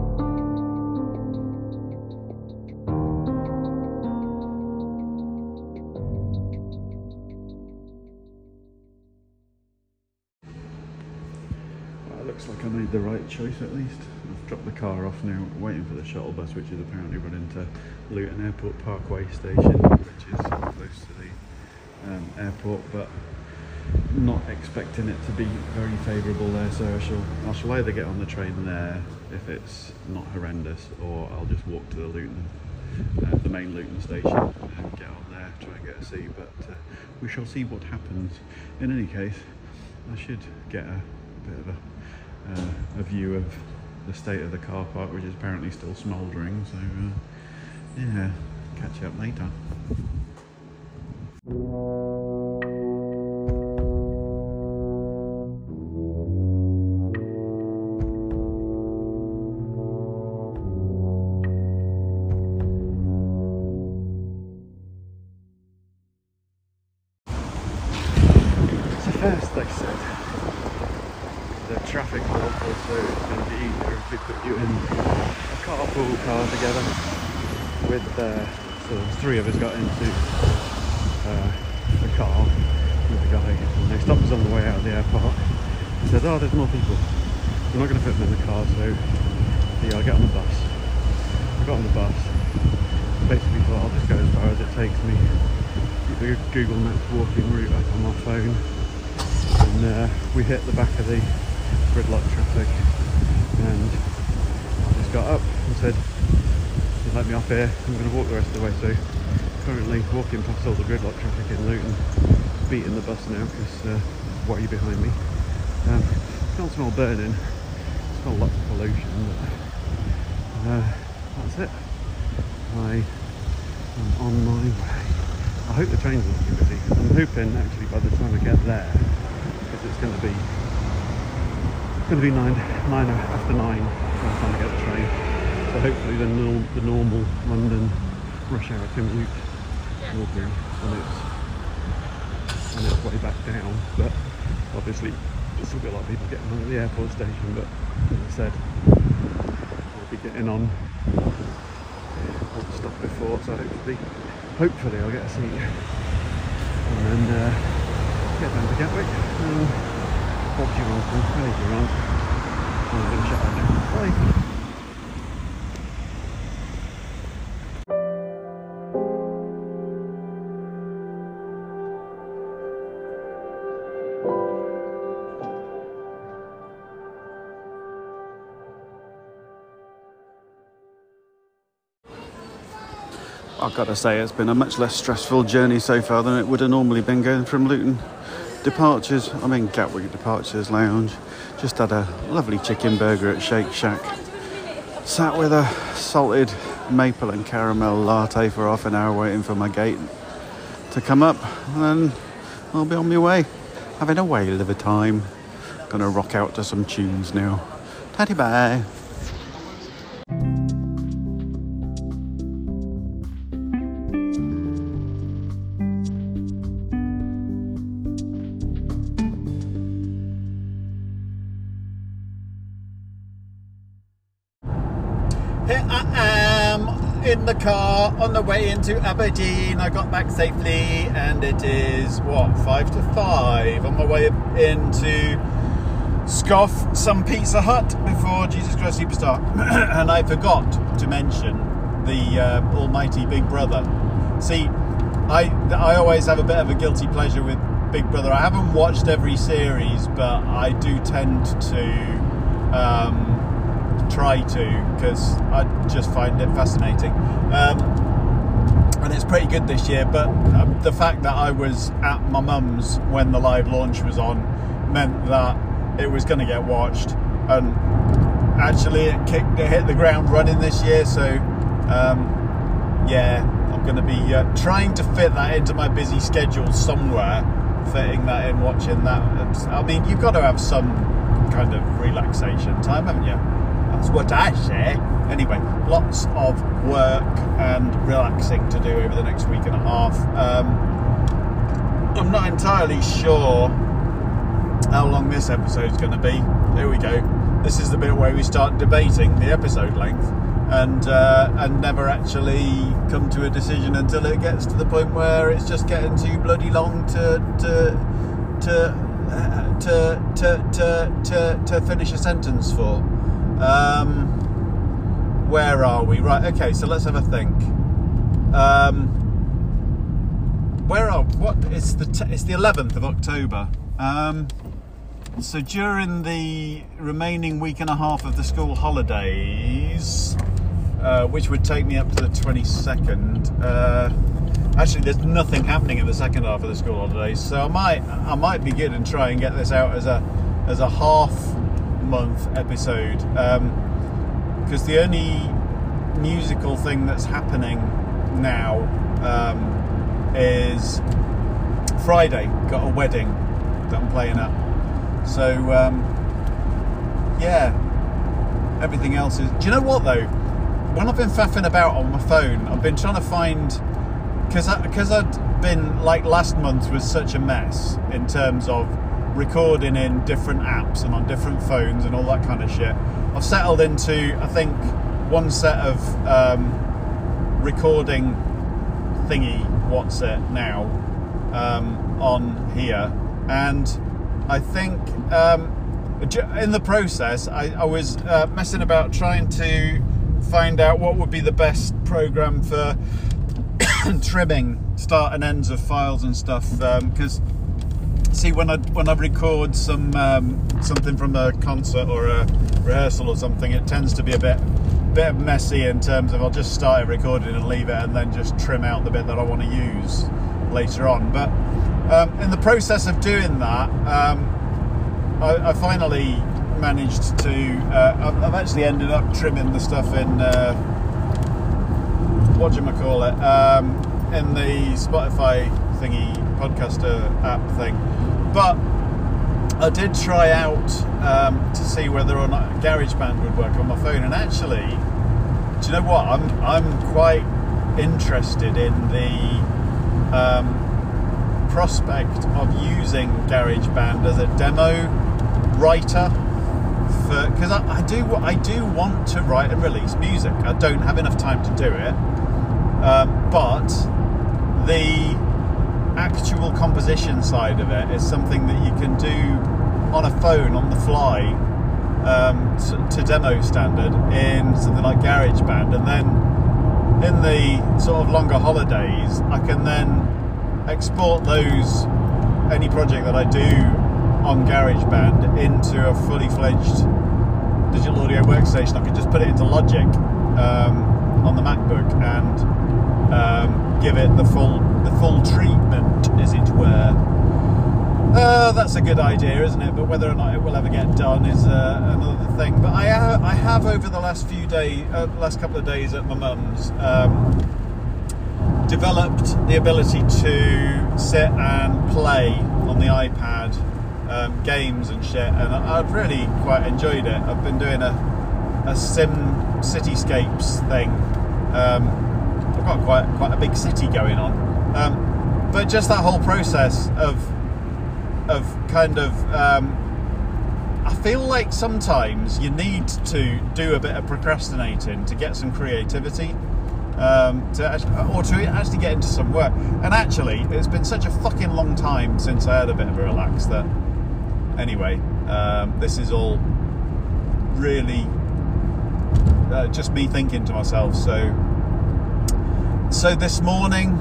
Looks like I made the right choice at least. I've dropped the car off now, waiting for the shuttle bus, which is apparently running to Luton Airport Parkway Station, which is close to the um, airport, but not expecting it to be very favourable there, so I shall, I shall either get on the train there if it's not horrendous, or I'll just walk to the Luton, uh, the main Luton station and get on there, try and get a seat, but uh, we shall see what happens. In any case, I should get a bit of a Uh, a view of the state of the car park, which is apparently still smouldering, so uh, yeah, catch you up later. So first they said the traffic law, so it's going to be easier if we put you in a carpool car together with, uh, so three of us got into uh, the car with the guy, and they stopped us on the way out of the airport and said, oh, there's more people, we're not going to put them in the car, so yeah, I'll get on the bus. I got on the bus, basically thought I'll just go as far as it takes me, keep the Google Maps walking route up on my phone, and uh, we hit the back of the gridlock traffic, and I just got up and said, you let me off here, I'm going to walk the rest of the way. So currently walking past all the gridlock traffic in Luton, beating the bus now because uh, way behind me. Um, can't smell burning, smell lots of pollution, but uh, that's it. I am on my way. I hope the trains will be busy. I'm hoping actually by the time I get there, because it's going to be going to be nine, nine after nine by the time I get the train. So hopefully the, norm, the normal London rush hour commute will be on its, on its way back down. But obviously there's still be a lot of people getting on at the airport station. But as I said, I'll be getting on all the stuff before, so hopefully, hopefully I'll get a seat and then uh, get down to Gatwick. Um, Bob's your uncle, there's your aunt. I'm going to shut that down. Bye. I've got to say it's been a much less stressful journey so far than it would have normally been going from Luton Departures. I mean Gatwick Departures Lounge. Just had a lovely chicken burger at Shake Shack. Sat with a salted maple and caramel latte for half an hour waiting for my gate to come up, and then I'll be on my way. having a whale of a time. Gonna rock out to some tunes now. Tatty bye. Here I am in the car on the way into Aberdeen. I got back safely and it is, what, five to five on my way into scoff some Pizza Hut before Jesus Christ Superstar. And I forgot to mention the uh, almighty Big Brother. See, I, I always have a bit of a guilty pleasure with Big Brother. I haven't watched every series, but I do tend to... Um, try to, because I just find it fascinating, um, and it's pretty good this year. But um, the fact that I was at my mum's when the live launch was on meant that it was going to get watched, and actually it kicked it hit the ground running this year. So um, yeah, I'm going to be uh, trying to fit that into my busy schedule somewhere, fitting that in, watching that. I mean, you've got to have some kind of relaxation time, haven't you? That's what I say. Anyway, lots of work and relaxing to do over the next week and a half. Um, I'm not entirely sure how long this episode's going to be. Here we go. This is the bit where we start debating the episode length and uh, and never actually come to a decision until it gets to the point where it's just getting too bloody long to to to uh, to, to, to, to, to finish a sentence for. Um, where are we? Right, okay, so let's have a think. Um, where are, what, it's the, t- it's the eleventh of October. Um, so during the remaining week and a half of the school holidays, uh, which would take me up to the twenty-second, uh, actually there's nothing happening in the second half of the school holidays, so I might, I might begin and try and get this out as a, as a half month episode, because um, the only musical thing that's happening now um, is Friday. Got a wedding that I'm playing at, so um, yeah, everything else is... Do you know what though, when I've been faffing about on my phone, I've been trying to find, because I, because I'd been, like, last month was such a mess in terms of recording in different apps and on different phones and all that kind of shit. I've settled into, I think, one set of um, recording thingy, what's it now, um, on here, and I think um, in the process I, I was uh, messing about trying to find out what would be the best program for trimming start and ends of files and stuff, because um, see, when I when I record some um, something from a concert or a rehearsal or something, it tends to be a bit bit messy in terms of I'll just start it recording and leave it, and then just trim out the bit that I want to use later on. But um, in the process of doing that, um, I, I finally managed to. Uh, I've actually ended up trimming the stuff in uh, what do you call it um, in the Spotify thingy, podcaster app thing. But I did try out um, to see whether or not GarageBand would work on my phone, and actually, do you know what? I'm I'm quite interested in the um, prospect of using GarageBand as a demo writer, for because I, I do I do want to write and release music. I don't have enough time to do it, um, but the actual composition side of it is something that you can do on a phone on the fly, um, to, to demo standard in something like GarageBand, and then in the sort of longer holidays I can then export those, any project that I do on GarageBand, into a fully fledged digital audio workstation. I can just put it into Logic um, on the MacBook and um, give it the full the full treatment, as it were. Uh, that's a good idea, isn't it? But whether or not it will ever get done is uh, another thing. But I, uh, I have over the last few days, uh, last couple of days at my mum's, um, developed the ability to sit and play on the iPad um, games and shit, and I, I've really quite enjoyed it. I've been doing a, a sim cityscapes thing. Um, I've got quite quite a big city going on, um, but just that whole process of of kind of um, I feel like sometimes you need to do a bit of procrastinating to get some creativity, um, to actually, or to actually get into some work. And actually, it's been such a fucking long time since I had a bit of a relax that, anyway, um, this is all really uh, just me thinking to myself. So, so this morning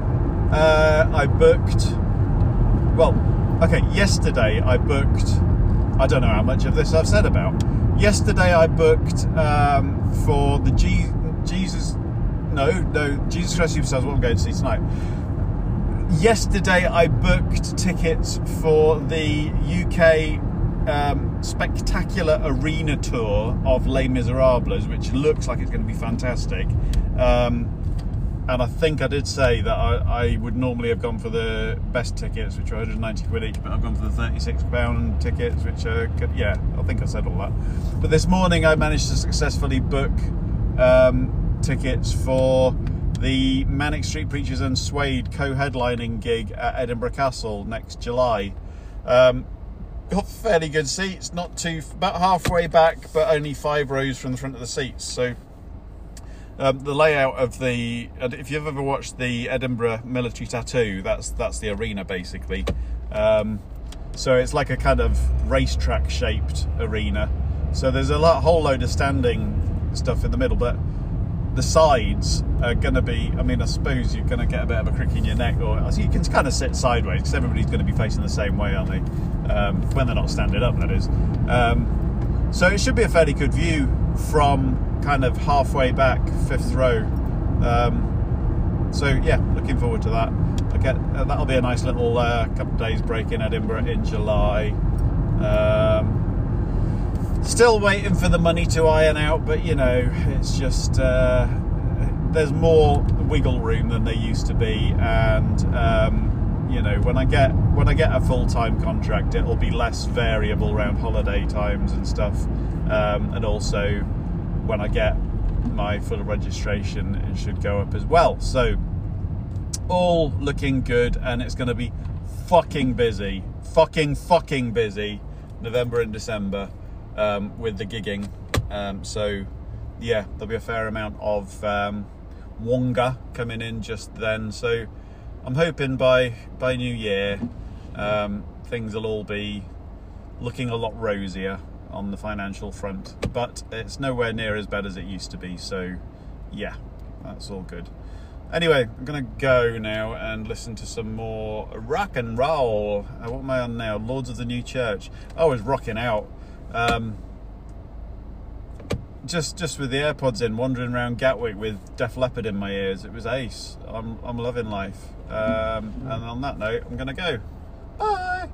uh, I booked. Well, okay, yesterday I booked. I don't know how much of this I've said about. Yesterday I booked um, for the G Jesus, no, no, Jesus Christ Superstars, what I'm going to see tonight. Yesterday I booked tickets for the U K um, spectacular arena tour of Les Miserables, which looks like it's going to be fantastic. Um, And I think I did say that I, I would normally have gone for the best tickets, which are one hundred ninety quid each, but I've gone for the thirty-six pound tickets, which are, yeah, I think I said all that. But this morning I managed to successfully book um, tickets for the Manic Street Preachers and Suede co-headlining gig at Edinburgh Castle next July. Um, got fairly good seats, not too, about halfway back, but only five rows from the front of the seats. So Um, the layout of the, if you've ever watched the Edinburgh Military Tattoo, that's that's the arena basically. Um, so it's like a kind of racetrack shaped arena. So there's a lot, whole load of standing stuff in the middle, but the sides are going to be, I mean, I suppose you're going to get a bit of a crick in your neck, or so you can kind of sit sideways because everybody's going to be facing the same way, aren't they? Um, when they're not standing up, that is. Um, so it should be a fairly good view from kind of halfway back, fifth row. Um, so yeah, looking forward to that. I get uh, that'll be a nice little uh, couple of days break in Edinburgh in July. Um, still waiting for the money to iron out, but you know, it's just uh, there's more wiggle room than there used to be, and um, you know, when I get when I get a full-time contract, it'll be less variable around holiday times and stuff, um, and also when I get my full registration, it should go up as well. So all looking good, and it's going to be fucking busy, fucking fucking busy, November and December um, with the gigging. Um, so yeah, there'll be a fair amount of um, Wonga coming in just then. So I'm hoping by by New Year um, things will all be looking a lot rosier on the financial front, but it's nowhere near as bad as it used to be. So yeah, that's all good. Anyway, I'm gonna go now and listen to some more rock and roll. Uh, what am I on now? Lords of the New Church. I was rocking out, um, just just with the AirPods in, wandering around Gatwick with Def Leppard in my ears. It was ace. I'm I'm loving life. Um, and on that note, I'm gonna go. Bye.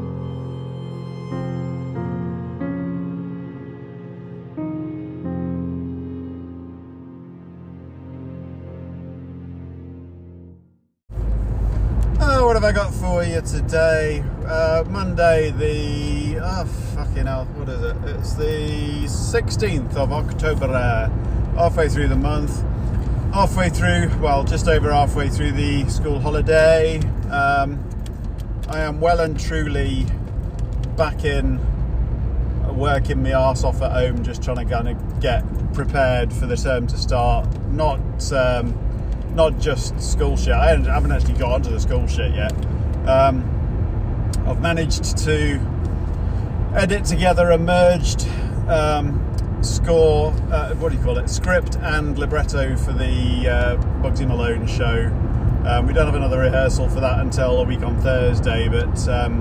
What have I got for you today? Uh, Monday, the oh fucking hell, what is it? It's the sixteenth of October. Uh, halfway through the month, halfway through, well, just over halfway through the school holiday. Um, I am well and truly back in, working my arse off at home, just trying to kind of get prepared for the term to start. Not. Um, Not just school shit. I haven't actually got onto the school shit yet. Um, I've managed to edit together a merged um, score, uh, what do you call it, script and libretto for the uh, Bugsy Malone show. Um, we don't have another rehearsal for that until a week on Thursday, but um,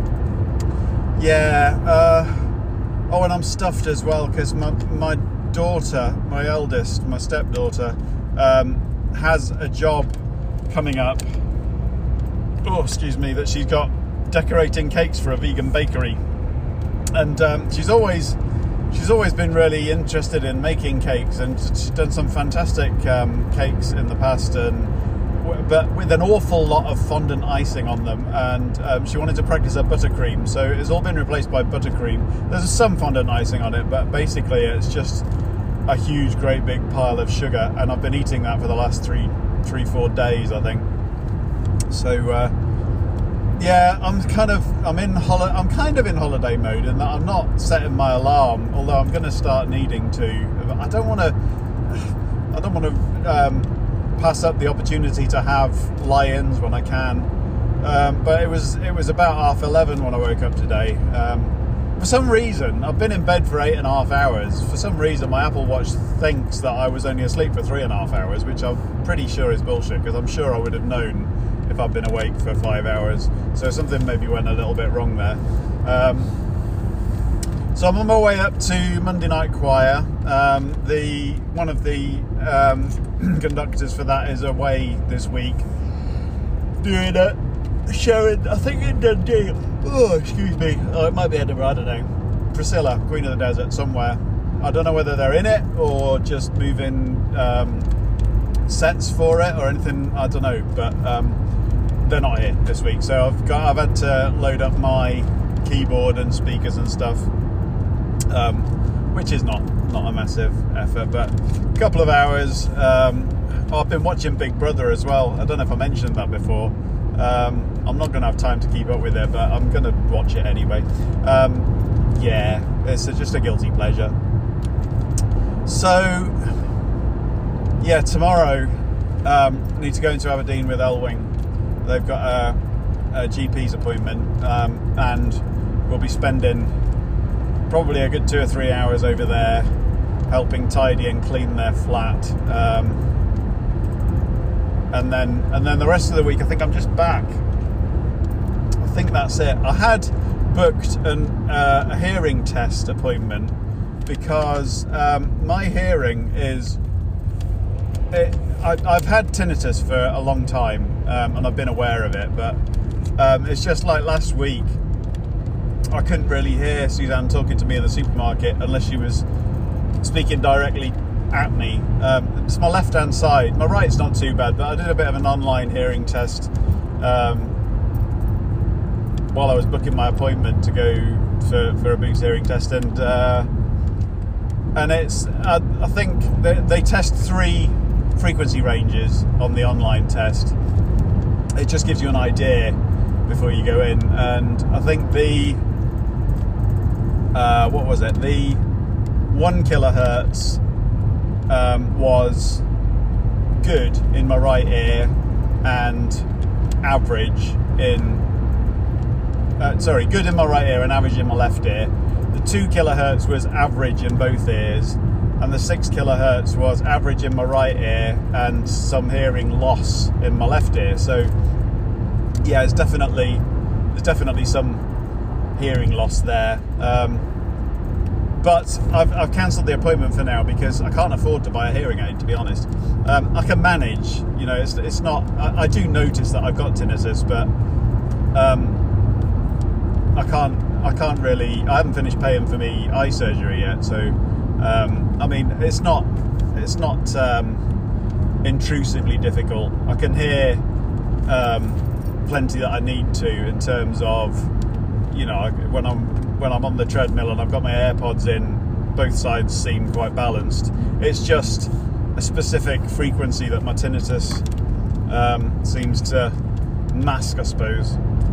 yeah. Uh, oh, and I'm stuffed as well because my, my daughter, my eldest, my stepdaughter, um, has a job coming up, oh excuse me, that she's got decorating cakes for a vegan bakery, and um, she's always she's always been really interested in making cakes, and she's done some fantastic um, cakes in the past, and but with an awful lot of fondant icing on them, and um, she wanted to practice her buttercream, so it's all been replaced by buttercream. There's some fondant icing on it, but basically it's just a huge, great big pile of sugar, and I've been eating that for the last three, three, four days, I think. So uh, yeah, I'm kind of, I'm in holi- I'm kind of in holiday mode, in that I'm not setting my alarm, although I'm going to start needing to. I don't want to, I don't want to um, pass up the opportunity to have lie-ins when I can. Um, but it was it was about half eleven when I woke up today. Um, for some reason, I've been in bed for eight and a half hours. For some reason, my Apple Watch thinks that I was only asleep for three and a half hours, which I'm pretty sure is bullshit, because I'm sure I would have known if I'd been awake for five hours. So something maybe went a little bit wrong there. Um, so I'm on my way up to Monday Night Choir. Um, the one of the um, conductors for that is away this week, doing a show in, I think in Dundee. Oh, excuse me. Oh, it might be Edinburgh, I don't know. Priscilla, Queen of the Desert, somewhere. I don't know whether they're in it or just moving um, sets for it or anything. I don't know, but um, they're not here this week, so I've got I've had to load up my keyboard and speakers and stuff, um, which is not not a massive effort, but a couple of hours. Um, oh, I've been watching Big Brother as well. I don't know if I mentioned that before. Um, I'm not going to have time to keep up with it, but I'm going to watch it anyway. Um, yeah, it's just a guilty pleasure. So yeah, tomorrow um, need to go into Aberdeen with Elwing. They've got a, a G P's appointment, um, and we'll be spending probably a good two or three hours over there helping tidy and clean their flat. Um, and then and then the rest of the week, I think I'm just back. I think that's it. I had booked an, uh, a hearing test appointment because um, my hearing is... It, I, I've had tinnitus for a long time, um, and I've been aware of it, but um, it's just like last week, I couldn't really hear Suzanne talking to me in the supermarket unless she was speaking directly at me. Um, it's my left-hand side. My right's not too bad, but I did a bit of an online hearing test um, while I was booking my appointment to go for, for a Boots hearing test, and uh, and it's I, I think they, they test three frequency ranges on the online test. It just gives you an idea before you go in, and I think the uh, what was it the one kilohertz um, was good in my right ear and average in uh, sorry good in my right ear and average in my left ear. The two kilohertz was average in both ears, and the six kilohertz was average in my right ear and some hearing loss in my left ear. So yeah, it's definitely there's definitely some hearing loss there. Um, but I've, I've cancelled the appointment for now because I can't afford to buy a hearing aid, to be honest. Um, I can manage, you know. It's it's not. I, I do notice that I've got tinnitus, but um, I can't. I can't really. I haven't finished paying for me eye surgery yet, so. Um, I mean, it's not it's not um, intrusively difficult. I can hear um, plenty that I need to in terms of, you know, when I'm when I'm on the treadmill and I've got my AirPods in, both sides seem quite balanced. It's just a specific frequency that my tinnitus um, seems to mask, I suppose.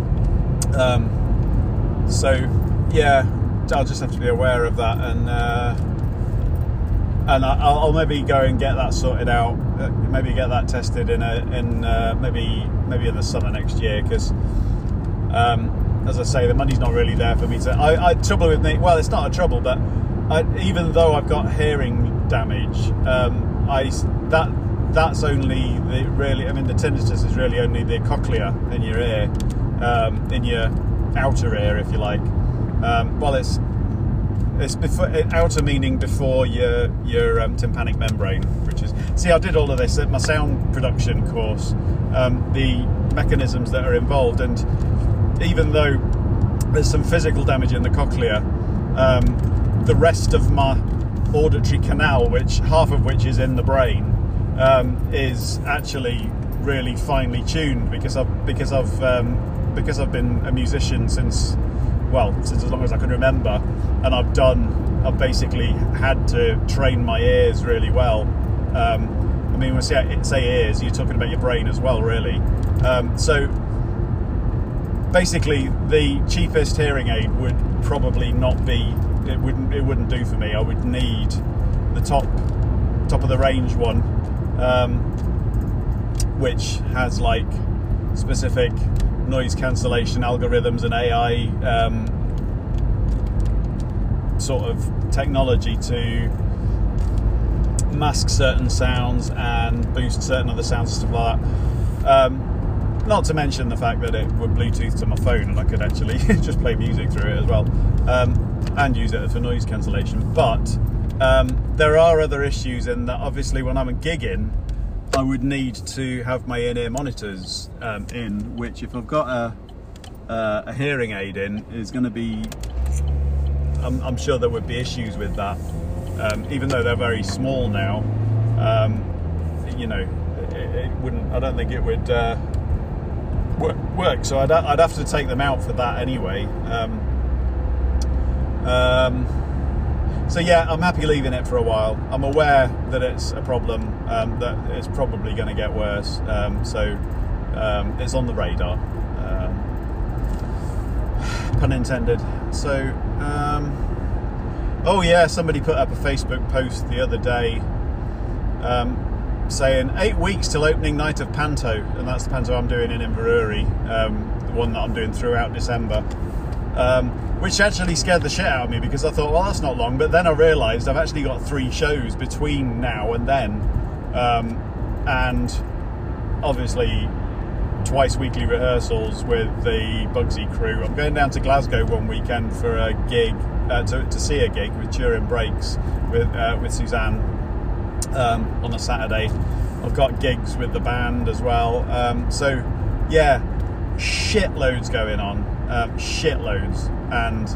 Um, so yeah, I'll just have to be aware of that, and. Uh, And I'll, I'll maybe go and get that sorted out. Maybe get that tested in a in uh, maybe maybe in the summer next year. Because, um, as I say, the money's not really there for me to. I, I trouble with me. Well, it's not a trouble, but I, even though I've got hearing damage, um, I that that's only the really. I mean, the tinnitus is really only the cochlea in your ear, um, in your outer ear, if you like. Um, well, it's. It's before, outer meaning before your your um, tympanic membrane, which is... See, I did all of this at my sound production course, um, the mechanisms that are involved, and even though there's some physical damage in the cochlea, um, the rest of my auditory canal, which half of which is in the brain, um, is actually really finely tuned because I've because I've um, because I've been a musician since well since as long as I can remember, and I've done I've basically had to train my ears really well. Um, I mean, when I say, say ears, you're talking about your brain as well, really. Um, so basically, the cheapest hearing aid would probably not be. It wouldn't. It wouldn't do for me. I would need the top top of the range one, um, which has like specific noise cancellation algorithms and A I um, sort of technology to mask certain sounds and boost certain other sounds and stuff like that. Um, not to mention the fact that it would Bluetooth to my phone and I could actually just play music through it as well, um, and use it for noise cancellation. But um, there are other issues in that obviously when I'm gigging, I would need to have my in-ear monitors um, in, which if I've got a, uh, a hearing aid in, is going to be, I'm, I'm sure there would be issues with that. Um, even though they're very small now, um, you know, it, it wouldn't, I don't think it would uh, work, work. So I'd, I'd have to take them out for that anyway. Um, um, so yeah, I'm happy leaving it for a while. I'm aware that it's a problem, um, that it's probably going to get worse. Um, so um, it's on the radar, um, pun intended. So, um, oh yeah, somebody put up a Facebook post the other day um, saying eight weeks till opening night of Panto, and that's the Panto I'm doing in Inverurie, um, the one that I'm doing throughout December, um, which actually scared the shit out of me because I thought, well, that's not long, but then I realised I've actually got three shows between now and then, um, and obviously twice weekly rehearsals with the Bugsy crew. I'm going down to Glasgow one weekend for a gig, uh, to, to see a gig with Turin Breaks with uh, with Suzanne um, on a Saturday. I've got gigs with the band as well. Um, so yeah, shitloads going on, um, shitloads. And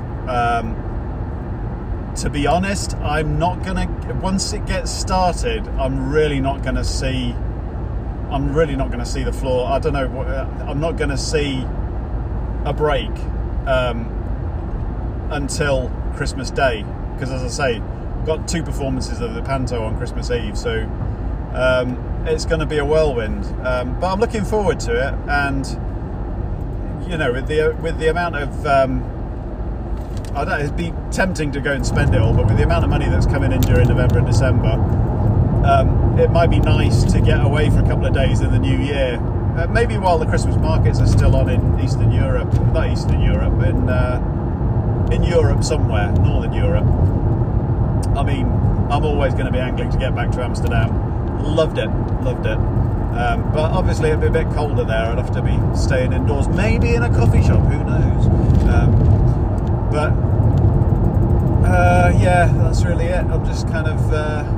um, to be honest, I'm not gonna, once it gets started, I'm really not gonna see I'm really not going to see the floor. I don't know. I'm not going to see a break um, until Christmas Day, because, as I say, I've got two performances of the Panto on Christmas Eve, so um, it's going to be a whirlwind. Um, but I'm looking forward to it, and you know, with the with the amount of um, I don't know, it'd be tempting to go and spend it all, but with the amount of money that's coming in during November and December. Um, it might be nice to get away for a couple of days in the new year, uh, maybe while the Christmas markets are still on in Eastern Europe, not Eastern Europe, in uh, in Europe somewhere, Northern Europe. I mean, I'm always going to be angling to get back to Amsterdam. Loved it, loved it. Um, but obviously it'd be a bit colder there. I'd have to be staying indoors, maybe in a coffee shop, who knows. Um, but uh, yeah, that's really it. I'm just kind of... Uh,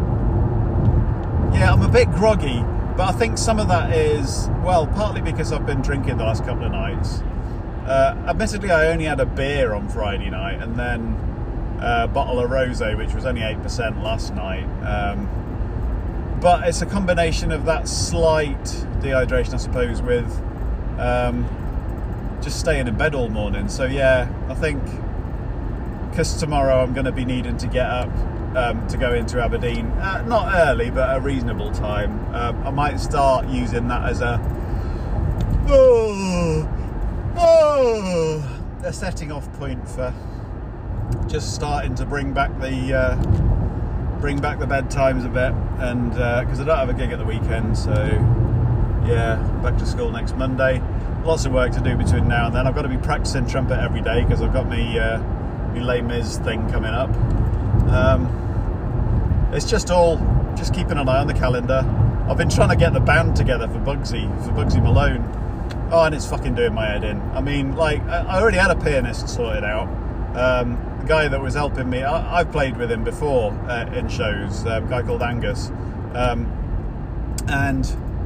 Yeah, I'm a bit groggy, but I think some of that is, well, partly because I've been drinking the last couple of nights. Uh, admittedly, I only had a beer on Friday night and then a bottle of rosé, which was only eight percent last night. Um, but it's a combination of that slight dehydration, I suppose, with um, just staying in bed all morning. So yeah, I think because tomorrow I'm going to be needing to get up Um, to go into Aberdeen, uh, not early, but a reasonable time. Um, I might start using that as a oh, oh, a setting off point for just starting to bring back the uh, bring back the bedtimes a bit, and because uh, I don't have a gig at the weekend, so yeah, back to school next Monday. Lots of work to do between now and then. I've got to be practicing trumpet every day because I've got me uh, me Les Mis thing coming up. Um, it's just all, just keeping an eye on the calendar. I've been trying to get the band together for Bugsy, for Bugsy Malone. Oh, and it's fucking doing my head in. I mean, like, I already had a pianist sorted out. Um, the guy that was helping me, I, I've played with him before uh, in shows, um, a guy called Angus. Um, and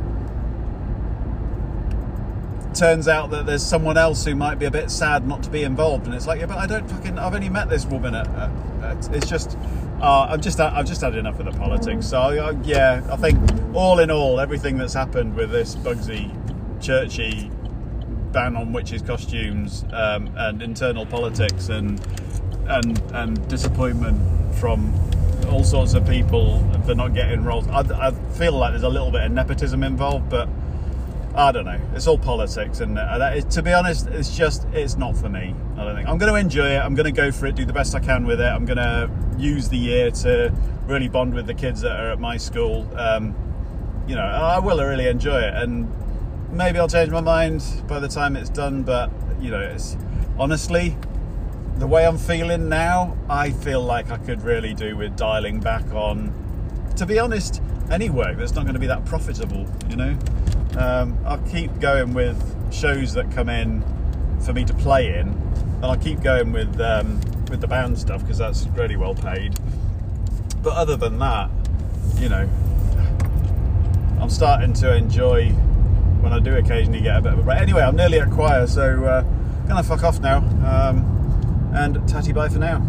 turns out that there's someone else who might be a bit sad not to be involved, and it's like, yeah, but I don't fucking, I've only met this woman at, at, at it's just, uh, I've just I've just had enough of the politics. So uh, yeah, I think all in all, everything that's happened with this Bugsy, churchy ban on witches' costumes um, and internal politics and and and disappointment from all sorts of people for not getting roles. I, I feel like there's a little bit of nepotism involved, but I don't know. It's all politics, and uh, to be honest, it's just it's not for me. I don't think I'm going to enjoy it. I'm going to go for it, do the best I can with it. I'm going to use the year to really bond with the kids that are at my school. Um, you know, I will really enjoy it, and maybe I'll change my mind by the time it's done. But you know, it's honestly the way I'm feeling now. I feel like I could really do with dialing back on, to be honest, any work that's not going to be that profitable. You know. Um, I'll keep going with shows that come in for me to play in, and I'll keep going with um, with the band stuff because that's really well paid. But other than that, you know, I'm starting to enjoy when I do occasionally get a bit of a break. Anyway, I'm nearly at choir, so uh, I'm gonna fuck off now. Um, and tatty bye for now.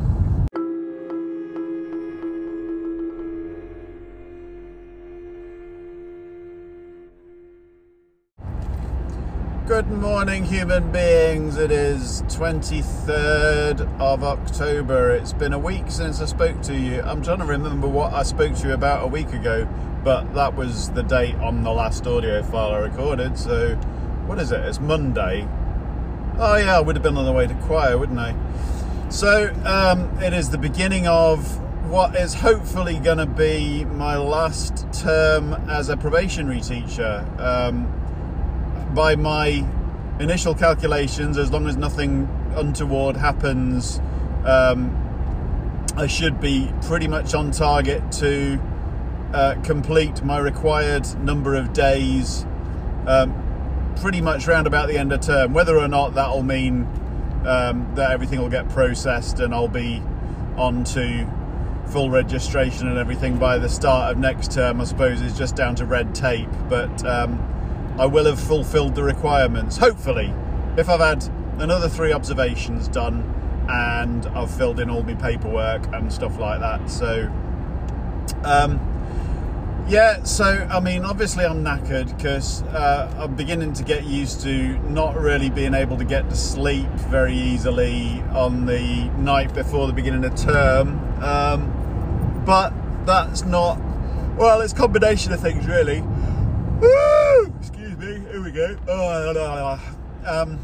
Good morning, human beings. It is twenty-third of October. It's been a week since I spoke to you. I'm trying to remember what I spoke to you about a week ago, but that was the date on the last audio file I recorded. So, what is it? It's Monday. Oh yeah, I would have been on the way to choir, wouldn't I? So, um, it is the beginning of what is hopefully going to be my last term as a probationary teacher. Um, By my initial calculations, as long as nothing untoward happens, um, I should be pretty much on target to uh, complete my required number of days um, pretty much round about the end of term. Whether or not that'll mean um, that everything will get processed and I'll be on to full registration and everything by the start of next term, I suppose is just down to red tape. But um, I will have fulfilled the requirements, hopefully, if I've had another three observations done and I've filled in all my paperwork and stuff like that. So, um, yeah, so, I mean, obviously I'm knackered because uh, I'm beginning to get used to not really being able to get to sleep very easily on the night before the beginning of term. Um, but that's not, well, it's a combination of things, really. Woo! Excuse me, here we go. Oh, um,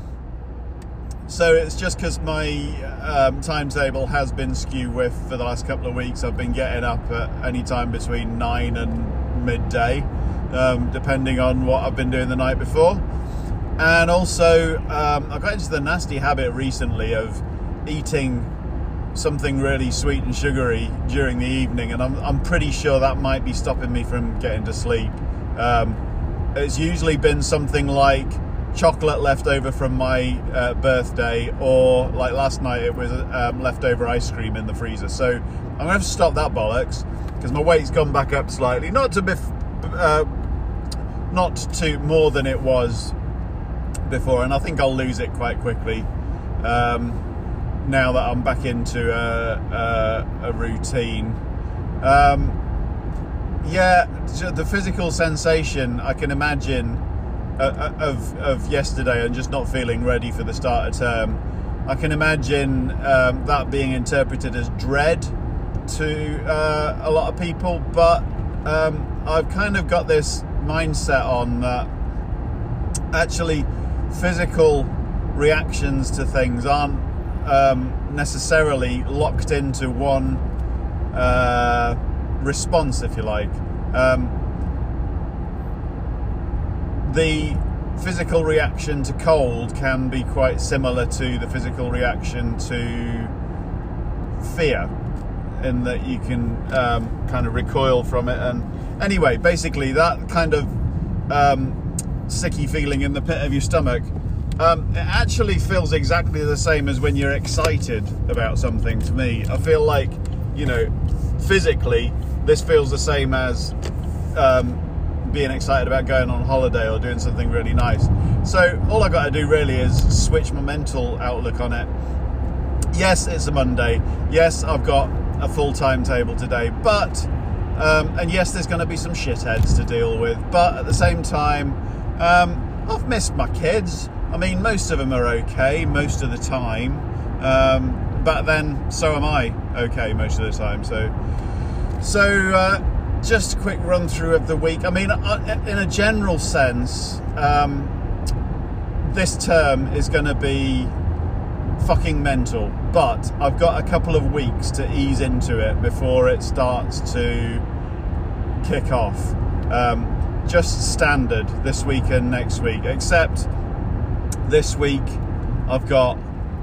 so it's just because my um, timetable has been skew with for the last couple of weeks. I've been getting up at any time between nine and midday, um, depending on what I've been doing the night before. And also, um, I got into the nasty habit recently of eating something really sweet and sugary during the evening, and I'm, I'm pretty sure that might be stopping me from getting to sleep. Um, it's usually been something like chocolate left over from my uh, birthday, or like last night it was um, leftover ice cream in the freezer. So I'm gonna have to stop that bollocks because my weight's gone back up slightly, not to bef uh, not to more than it was before, and I think I'll lose it quite quickly um, now that I'm back into a, a, a routine. Um, Yeah, the physical sensation I can imagine uh, of, of yesterday and just not feeling ready for the start of term. I can imagine um, that being interpreted as dread to uh, a lot of people, but um, I've kind of got this mindset on that actually physical reactions to things aren't um, necessarily locked into one uh, response, if you like. Um, the physical reaction to cold can be quite similar to the physical reaction to fear, in that you can um, kind of recoil from it. And anyway, basically that kind of um, sicky feeling in the pit of your stomach, um, it actually feels exactly the same as when you're excited about something. To me, I feel like, you know, physically this feels the same as um, being excited about going on holiday or doing something really nice. So all I got to do really is switch my mental outlook on it. Yes, it's a Monday. Yes, I've got a full timetable today, but um, and yes, there's going to be some shitheads to deal with, but at the same time, um, I've missed my kids. I mean, most of them are okay most of the time, um, but then so am I okay most of the time. So, so uh, just a quick run through of the week. I mean, in a general sense, um, this term is going to be fucking mental, but I've got a couple of weeks to ease into it before it starts to kick off. Um, just standard this week and next week, except this week I've got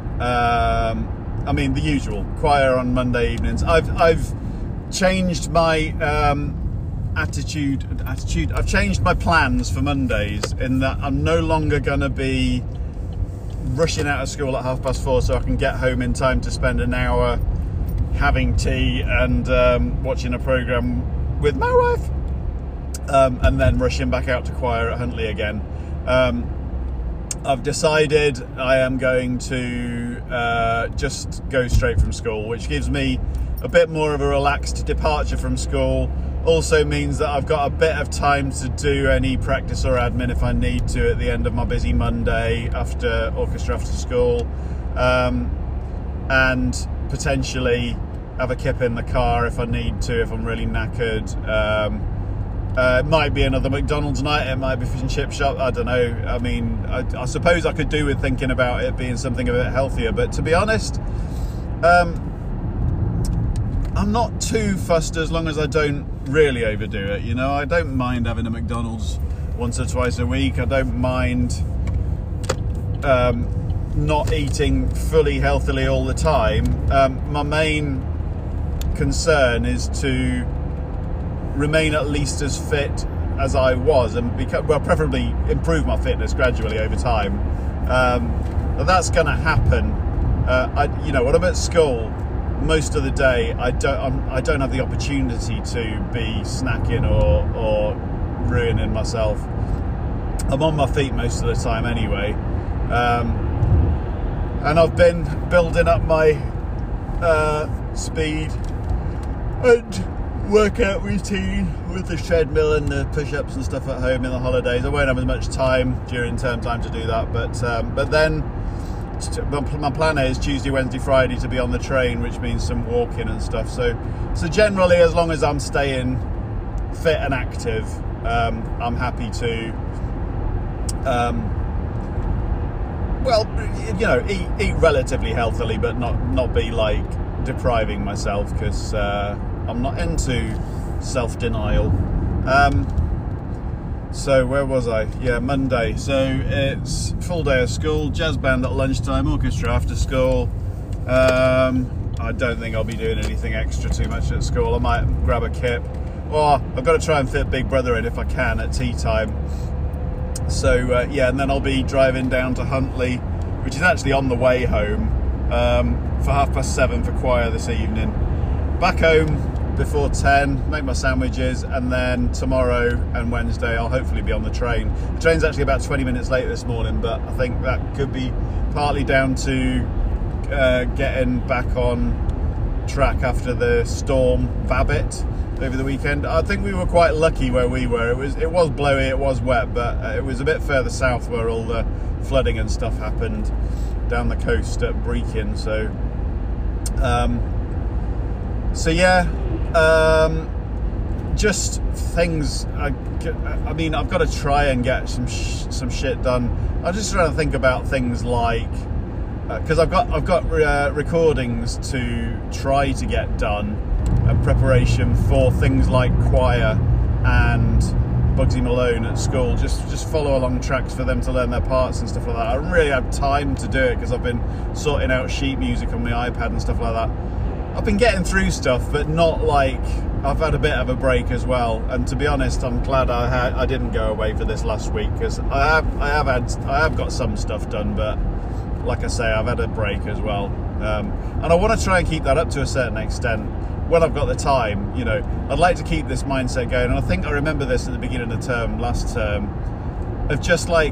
um, I mean the usual choir on Monday evenings. I've I've changed my um, attitude attitude I've changed my plans for Mondays, in that I'm no longer gonna be rushing out of school at half past four so I can get home in time to spend an hour having tea and um, watching a programme with my wife, um, and then rushing back out to choir at Huntley again. Um, I've decided I am going to uh, just go straight from school, which gives me a bit more of a relaxed departure from school. Also means that I've got a bit of time to do any practice or admin if I need to at the end of my busy Monday after orchestra after school, um, and potentially have a kip in the car if I need to, if I'm really knackered. Um, uh, it might be another McDonald's night, it might be fish and chip shop, I don't know. I mean, I, I suppose I could do with thinking about it being something a bit healthier, but to be honest, um, I'm not too fussed as long as I don't really overdo it, you know. I don't mind having a McDonald's once or twice a week. I don't mind um, not eating fully healthily all the time. Um, my main concern is to remain at least as fit as I was, and become, well, preferably improve my fitness gradually over time. Um, but that's going to happen. Uh, I, you know, when I'm at school, most of the day I don't I'm, I don't have the opportunity to be snacking or or ruining myself. I'm on my feet most of the time anyway, um, and I've been building up my uh, speed and workout routine with the treadmill and the push-ups and stuff at home in the holidays. I won't have as much time during term time to do that, but um, but then my plan is Tuesday, Wednesday, Friday to be on the train, which means some walking and stuff. So, so generally, as long as I'm staying fit and active, um, I'm happy to, um, well, you know, eat, eat relatively healthily, but not not be like depriving myself, because uh, I'm not into self-denial. Um, So where was I? Yeah, Monday. So it's full day of school, jazz band at lunchtime, orchestra after school. Um, I don't think I'll be doing anything extra too much at school. I might grab a kip, or I've got to try and fit Big Brother in if I can at tea time. So uh, yeah, and then I'll be driving down to Huntley, which is actually on the way home, um, for half past seven for choir this evening. Back home before ten, make my sandwiches, and then tomorrow and Wednesday I'll hopefully be on the train. The train's actually about twenty minutes late this morning, but I think that could be partly down to uh, getting back on track after the storm Babbitt over the weekend. I think we were quite lucky where we were. It was it was blowy, it was wet, but it was a bit further south where all the flooding and stuff happened, down the coast at Brechin. So um, so yeah, um, just things. I, I mean, I've got to try and get some sh some shit done. I'm just trying to think about things like, because uh, I've got I've got uh, recordings to try to get done, and preparation for things like choir and Bugsy Malone at school. Just just follow along tracks for them to learn their parts and stuff like that. I haven't really had time to do it because I've been sorting out sheet music on my iPad and stuff like that. I've been getting through stuff, but not like, I've had a bit of a break as well. And to be honest, I'm glad I had I didn't go away for this last week, because I have I have had I have got some stuff done, but like I say, I've had a break as well. Um, and I want to try and keep that up to a certain extent when I've got the time. You know, I'd like to keep this mindset going, and I think I remember this at the beginning of the term, last term, of just like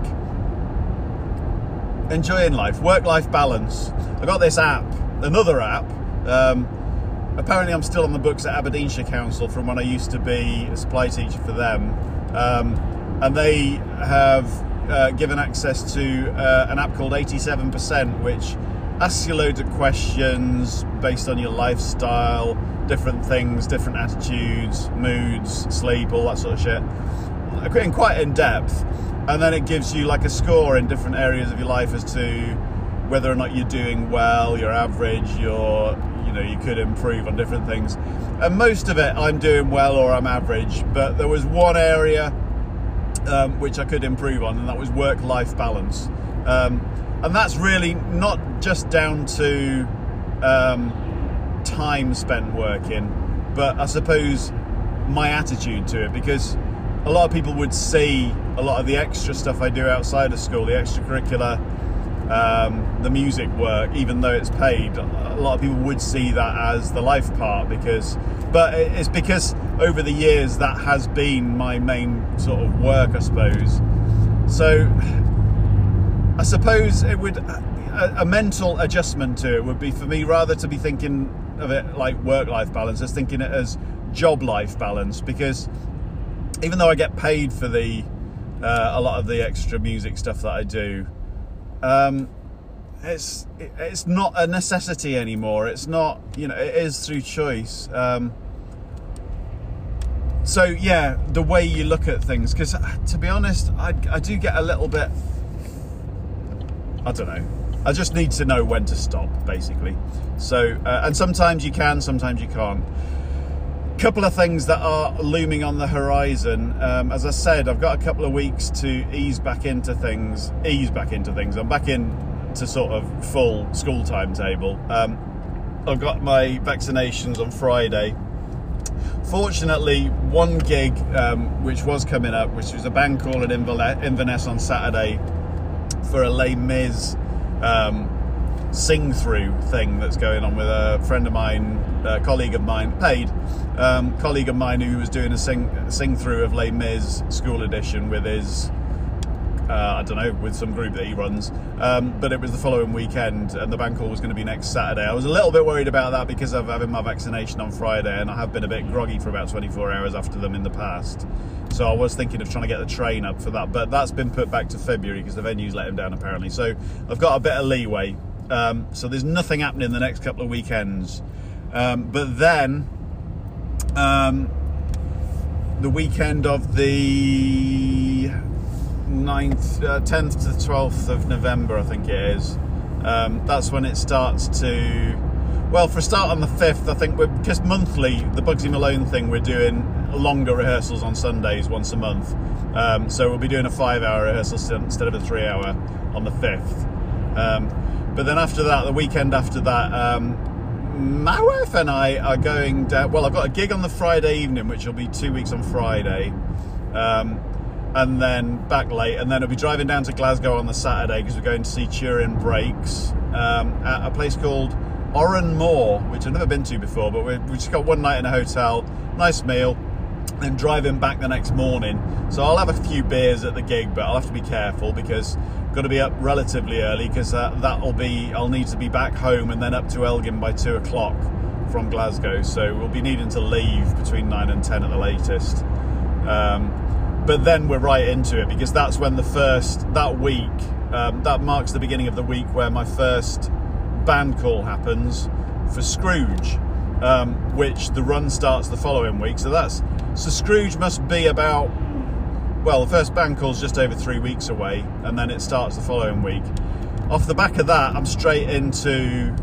enjoying life, work-life balance. I got this app, another app. Um, apparently I'm still on the books at Aberdeenshire Council from when I used to be a supply teacher for them, um, and they have uh, given access to uh, an app called eighty-seven percent, which asks you loads of questions based on your lifestyle, different things, different attitudes, moods, sleep, all that sort of shit, and quite in depth. And then it gives you like a score in different areas of your life as to whether or not you're doing well, you're average, you're, you know, you could improve on different things. And most of it I'm doing well or I'm average, but there was one area um, which I could improve on, and that was work-life balance. Um, and that's really not just down to um, time spent working, but I suppose my attitude to it, because a lot of people would see a lot of the extra stuff I do outside of school, the extracurricular, um, the music work, even though it's paid, a lot of people would see that as the life part, because, but it's because over the years that has been my main sort of work, I suppose. So I suppose it would, a, a mental adjustment to it would be for me rather to be thinking of it like work-life balance as thinking it as job-life balance, because even though I get paid for the uh, a lot of the extra music stuff that I do, um, it's it's not a necessity anymore. It's not, you know, it is through choice. Um, so yeah, the way you look at things, because to be honest, I, I do get a little bit, I don't know, I just need to know when to stop, basically. So, uh, and sometimes you can, sometimes you can't. Couple of things that are looming on the horizon. Um, as I said, I've got a couple of weeks to ease back into things, ease back into things. I'm back in to sort of full school timetable. Um, I've got my vaccinations on Friday. Fortunately, one gig, um, which was coming up, which was a band call at Inverness on Saturday for a Les Mis um, sing-through thing that's going on with a friend of mine, a colleague of mine, paid um, colleague of mine who was doing a sing sing through of Les Mis School Edition with his, uh, I don't know, with some group that he runs. Um, but it was the following weekend, and the band call was going to be next Saturday. I was a little bit worried about that because of having my vaccination on Friday, and I have been a bit groggy for about twenty-four hours after them in the past. So I was thinking of trying to get the train up for that, but that's been put back to February because the venue's let him down apparently. So I've got a bit of leeway. Um, so there's nothing happening the next couple of weekends. Um, but then, um, the weekend of the ninth, uh, tenth to the twelfth of November, I think it is, um, that's when it starts to, well, for a start on the fifth, I think we're, because monthly, the Bugsy Malone thing, we're doing longer rehearsals on Sundays once a month. Um, so we'll be doing a five hour rehearsal instead of a three hour on the fifth. Um, But then after that, the weekend after that, um, my wife and I are going down. Well, I've got a gig on the Friday evening, which will be two weeks on Friday, um, and then back late. And then I'll be driving down to Glasgow on the Saturday because we're going to see Turin Breaks um, at a place called Oran Moor, which I've never been to before. But we we just got one night in a hotel, nice meal, and driving back the next morning. So I'll have a few beers at the gig, but I'll have to be careful because got to be up relatively early because uh, that'll be, I'll need to be back home and then up to Elgin by two o'clock from Glasgow. So we'll be needing to leave between nine and ten at the latest. Um, but then we're right into it because that's when the first, that week, um, that marks the beginning of the week where my first band call happens for Scrooge, um, which the run starts the following week. So that's, so Scrooge must be about, well, the first band call's just over three weeks away, and then it starts the following week. Off the back of that, I'm straight into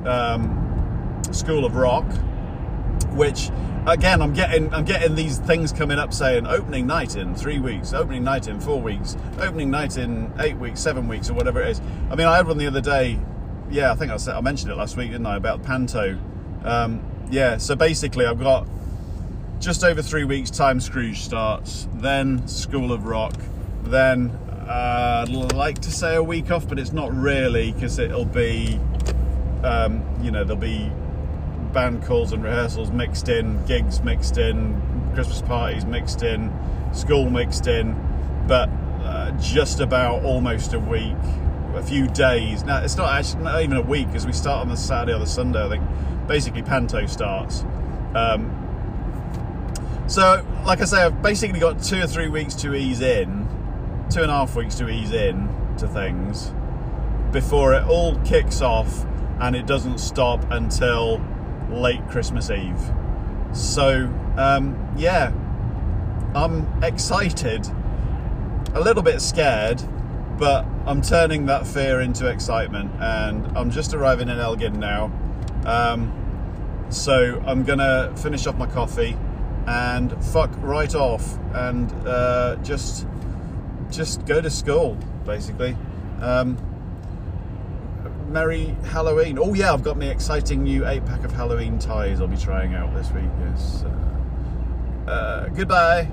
um, School of Rock, which, again, I'm getting I'm getting these things coming up saying opening night in three weeks, opening night in four weeks, opening night in eight weeks, seven weeks, or whatever it is. I mean, I had one the other day. Yeah, I think I said I mentioned it last week, didn't I? About Panto. Um, yeah, so basically, I've got just over three weeks time Scrooge starts, then School of Rock, then uh, I'd like to say a week off, but it's not really because it'll be, um, you know, there'll be band calls and rehearsals mixed in, gigs mixed in, Christmas parties mixed in, school mixed in, but uh, just about almost a week, a few days. Now, it's not actually not even a week because we start on the Saturday or the Sunday, I think. basically Panto starts. Um, so, like I say, I've basically got two or three weeks to ease in, two and a half weeks to ease in to things before it all kicks off, and it doesn't stop until late Christmas Eve. So, um, yeah, I'm excited, a little bit scared, but I'm turning that fear into excitement, and I'm just arriving in Elgin now. Um, so I'm gonna finish off my coffee and fuck right off and uh, just just go to school, basically. Um, Merry Halloween. Oh yeah, I've got my exciting new eight pack of Halloween ties I'll be trying out this week. Yes. Uh, uh, goodbye.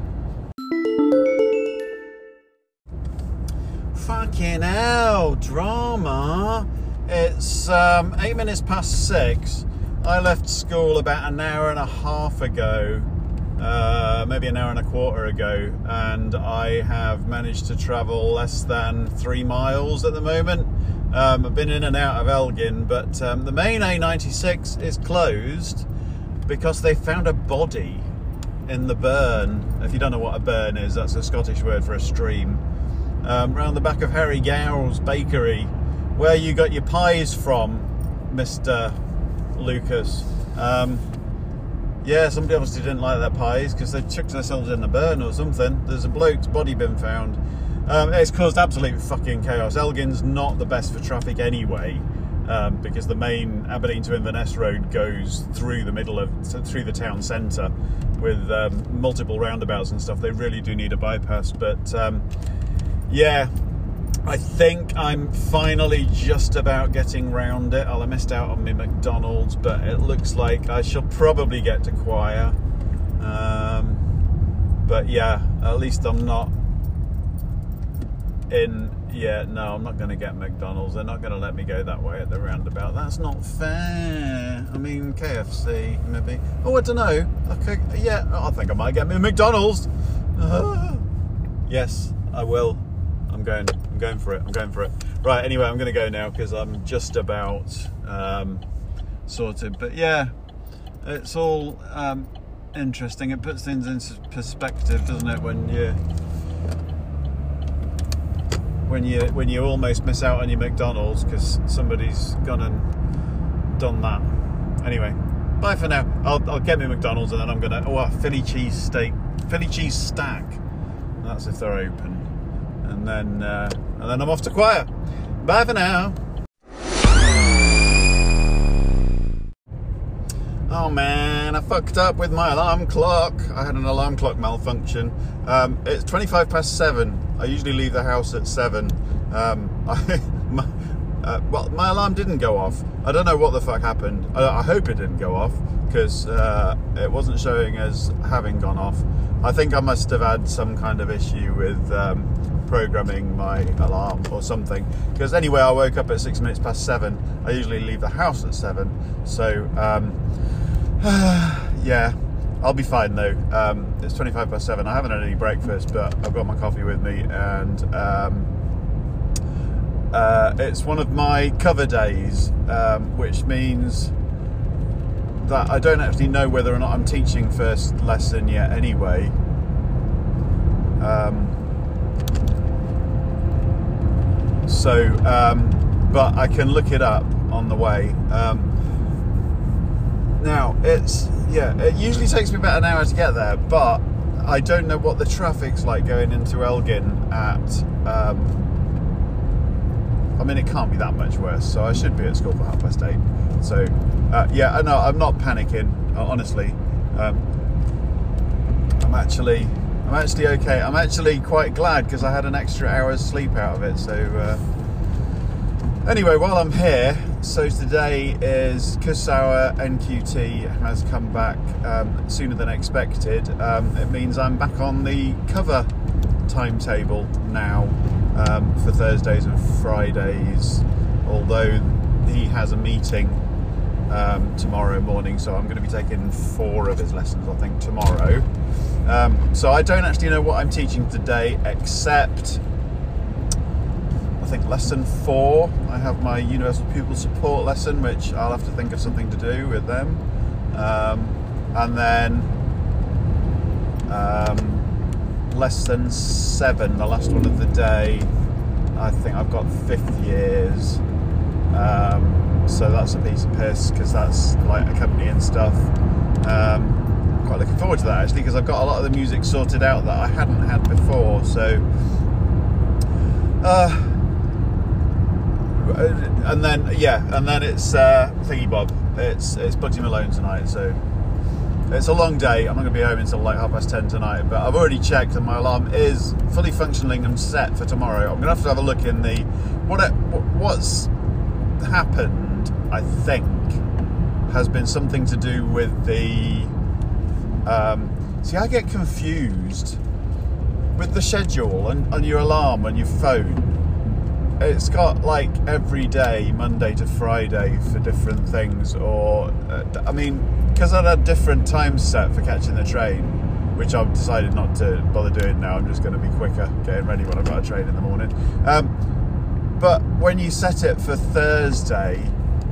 Fucking hell, drama. It's um, eight minutes past six. I left school about an hour and a half ago, uh, maybe an hour and a quarter ago, and I have managed to travel less than three miles at the moment. Um, I've been in and out of Elgin, but um, the main A ninety-six is closed because they found a body in the burn. If you don't know what a burn is, that's a Scottish word for a stream. Um, round the back of Harry Gow's bakery, where you got your pies from, Mister Lucas. Um, yeah, somebody obviously didn't like their pies because they chucked themselves in the burn or something. There's a bloke's body been found. Um, it's caused absolute fucking chaos. Elgin's not the best for traffic anyway, um, because the main Aberdeen to Inverness road goes through the middle of, through the town centre with um, multiple roundabouts and stuff. They really do need a bypass, but um, yeah, I think I'm finally just about getting round it. I'll have missed out on my McDonald's, but it looks like I shall probably get to Choir. Um, but yeah, at least I'm not in, yeah, no, I'm not going to get McDonald's. They're not going to let me go that way at the roundabout. That's not fair. I mean, K F C, maybe. Oh, I don't know. Okay, yeah, I think I might get me a McDonald's. Uh, yes, I will. I'm going, I'm going for it, I'm going for it. Right, anyway, I'm going to go now because I'm just about um, sorted. But yeah, it's all um, interesting. It puts things in perspective, doesn't it, when you when you when you almost miss out on your McDonald's because somebody's gone and done that. Anyway, bye for now. I'll, I'll get me McDonald's and then I'm gonna, oh, a Philly cheese steak, Philly cheese stack. That's if they're open. And then, uh, and then I'm off to Choir. Bye for now. Oh man, I fucked up with my alarm clock. I had an alarm clock malfunction. Um, it's twenty-five past seven. I usually leave the house at seven. Um, I, my, uh, well, my alarm didn't go off. I don't know what the fuck happened. I, I hope it didn't go off because uh, it wasn't showing as having gone off. I think I must have had some kind of issue with um, programming my alarm or something, because anyway I woke up at six minutes past seven. I usually leave the house at seven, so um, yeah, I'll be fine though. Um, it's twenty-five past seven. I haven't had any breakfast, but I've got my coffee with me, and um, uh, it's one of my cover days, um, which means that I don't actually know whether or not I'm teaching first lesson yet anyway. Um, so, um, but I can look it up on the way. Um, now, it's, yeah, it usually takes me about an hour to get there, but I don't know what the traffic's like going into Elgin at, um, I mean, it can't be that much worse, so I should be at school for half past eight. So, uh, yeah, I know, I'm not panicking, honestly. Um, I'm actually, I'm actually okay. I'm actually quite glad because I had an extra hour's sleep out of it. So, uh, anyway, while I'm here, so today is Kusawa N Q T has come back um, sooner than expected. Um, it means I'm back on the cover timetable now um, for Thursdays and Fridays, although he has a meeting um, tomorrow morning, so I'm going to be taking four of his lessons, I think, tomorrow. Um, so I don't actually know what I'm teaching today, except I think lesson four, I have my universal pupil support lesson, which I'll have to think of something to do with them. Um, and then um, lesson seven, the last one of the day, I think I've got fifth years. Um, so that's a piece of piss because that's like accompanying stuff. Um, quite looking forward to that actually, because I've got a lot of the music sorted out that I hadn't had before. So, uh, and then yeah, and then it's uh, Thingy Bob. It's it's Bugsy Malone tonight, so it's a long day. I'm not going to be home until like half past ten tonight, but I've already checked and my alarm is fully functioning and set for tomorrow. I'm going to have to have a look in the what it, what's happened. I think has been something to do with the. Um, see, I get confused with the schedule and on your alarm on your phone. It's got like every day, Monday to Friday, for different things. Or, uh, I mean, because I had different times set for catching the train, which I've decided not to bother doing now. I'm just going to be quicker getting ready when I've got a train in the morning. Um, but when you set it for Thursday,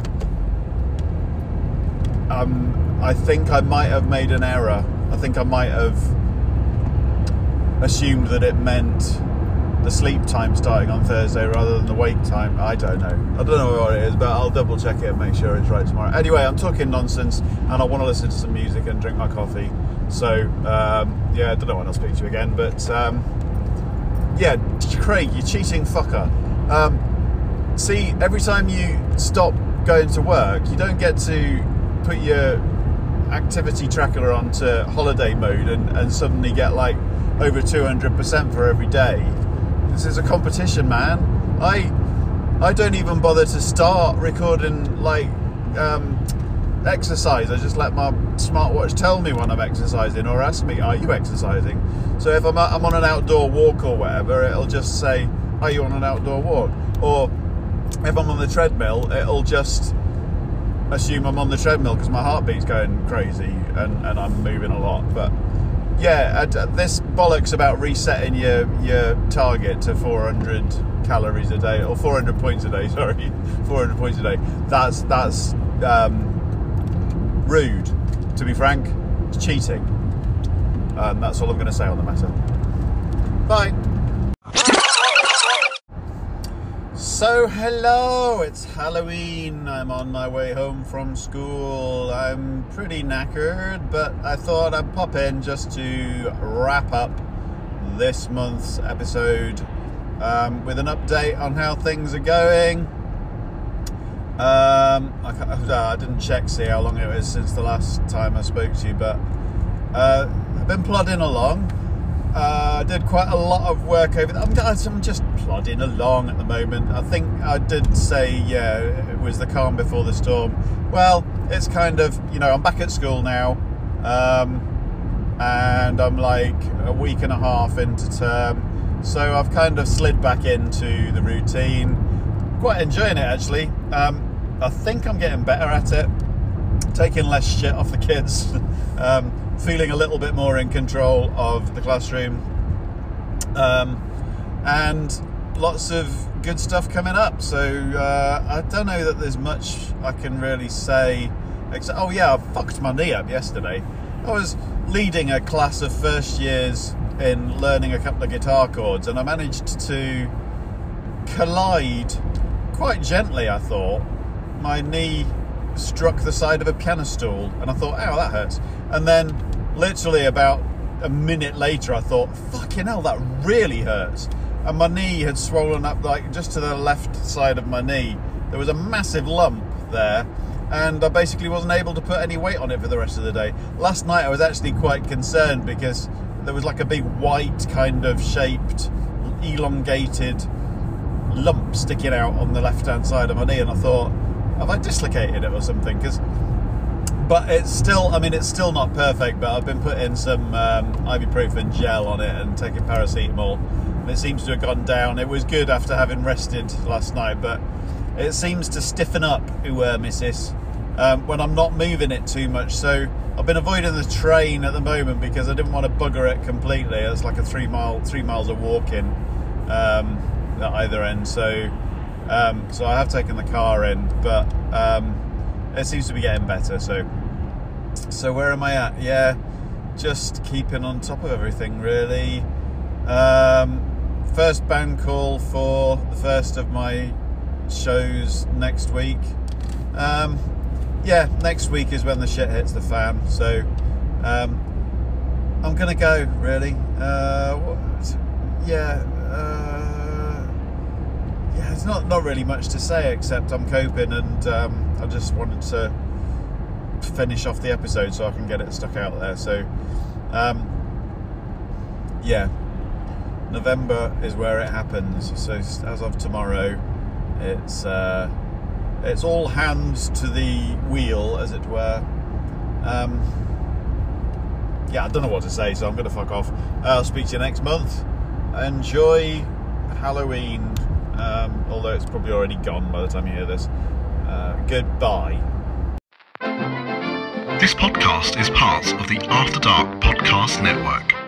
um, I think I might have made an error. I think I might have assumed that it meant the sleep time starting on Thursday rather than the wake time. I don't know. I don't know what it is, but I'll double check it and make sure it's right tomorrow. Anyway, I'm talking nonsense and I want to listen to some music and drink my coffee. So, um, yeah, I don't know when I'll speak to you again, but um, yeah, Craig, you cheating fucker. Um, see, every time you stop going to work, you don't get to put your activity tracker onto holiday mode and, and suddenly get like over two hundred percent for every day. This is a competition, man. I I don't even bother to start recording like um, exercise. I just let my smartwatch tell me when I'm exercising or ask me, are you exercising? So if I'm, I'm on an outdoor walk or whatever, it'll just say, are you on an outdoor walk? Or if I'm on the treadmill, it'll just assume I'm on the treadmill because my heartbeat's going crazy and, and I'm moving a lot. But yeah, this bollocks about resetting your your target to four hundred calories a day, or four hundred points a day, sorry, four hundred points a day. That's that's um, rude, to be frank. It's cheating. And that's all I'm going to say on the matter. Bye. So hello, it's Halloween. I'm on my way home from school. I'm pretty knackered, but I thought I'd pop in just to wrap up this month's episode um, with an update on how things are going. Um, I, I didn't check see how long it was since the last time I spoke to you, but uh, I've been plodding along. I uh, did quite a lot of work over there. I'm, I'm just plodding along at the moment. I think I did say, yeah, it was the calm before the storm. Well, it's kind of, you know, I'm back at school now. Um, and I'm like a week and a half into term. So I've kind of slid back into the routine. Quite enjoying it, actually. Um, I think I'm getting better at it. Taking less shit off the kids. um, feeling a little bit more in control of the classroom, um, and lots of good stuff coming up. So uh, I don't know that there's much I can really say, except, oh yeah, I fucked my knee up yesterday. I was leading a class of first years in learning a couple of guitar chords, and I managed to collide quite gently, I thought. My knee struck the side of a piano stool and I thought, ow, that hurts. And then literally about a minute later I thought, fucking hell, that really hurts. And my knee had swollen up, like just to the left side of my knee. There was a massive lump there and I basically wasn't able to put any weight on it for the rest of the day. Last night I was actually quite concerned because there was like a big white kind of shaped, elongated lump sticking out on the left hand side of my knee, and I thought, have I dislocated it or something? Because, but it's still, I mean, it's still not perfect, but I've been putting some um, ibuprofen gel on it and taking paracetamol, and it seems to have gone down. It was good after having rested last night, but it seems to stiffen up, ooh, uh, missus, um, when I'm not moving it too much. So I've been avoiding the train at the moment because I didn't want to bugger it completely. It's like a three mile, three miles of walking. Um, at either end. So um, so I have taken the car in, but um, it seems to be getting better. So so where am I at? Yeah, just keeping on top of everything, really. Um, first band call for the first of my shows next week. Um, yeah, next week is when the shit hits the fan. So um, I'm gonna go, really. Uh, what, yeah, uh, yeah. It's not not really much to say except I'm coping, and um, I just wanted to finish off the episode so I can get it stuck out there. So um, yeah, November is where it happens. So as of tomorrow, it's uh, it's all hands to the wheel, as it were. Um, yeah, I don't know what to say, so I'm going to fuck off. I'll speak to you next month. Enjoy Halloween, um, although it's probably already gone by the time you hear this. Uh, goodbye. This podcast is part of the After Dark Podcast Network.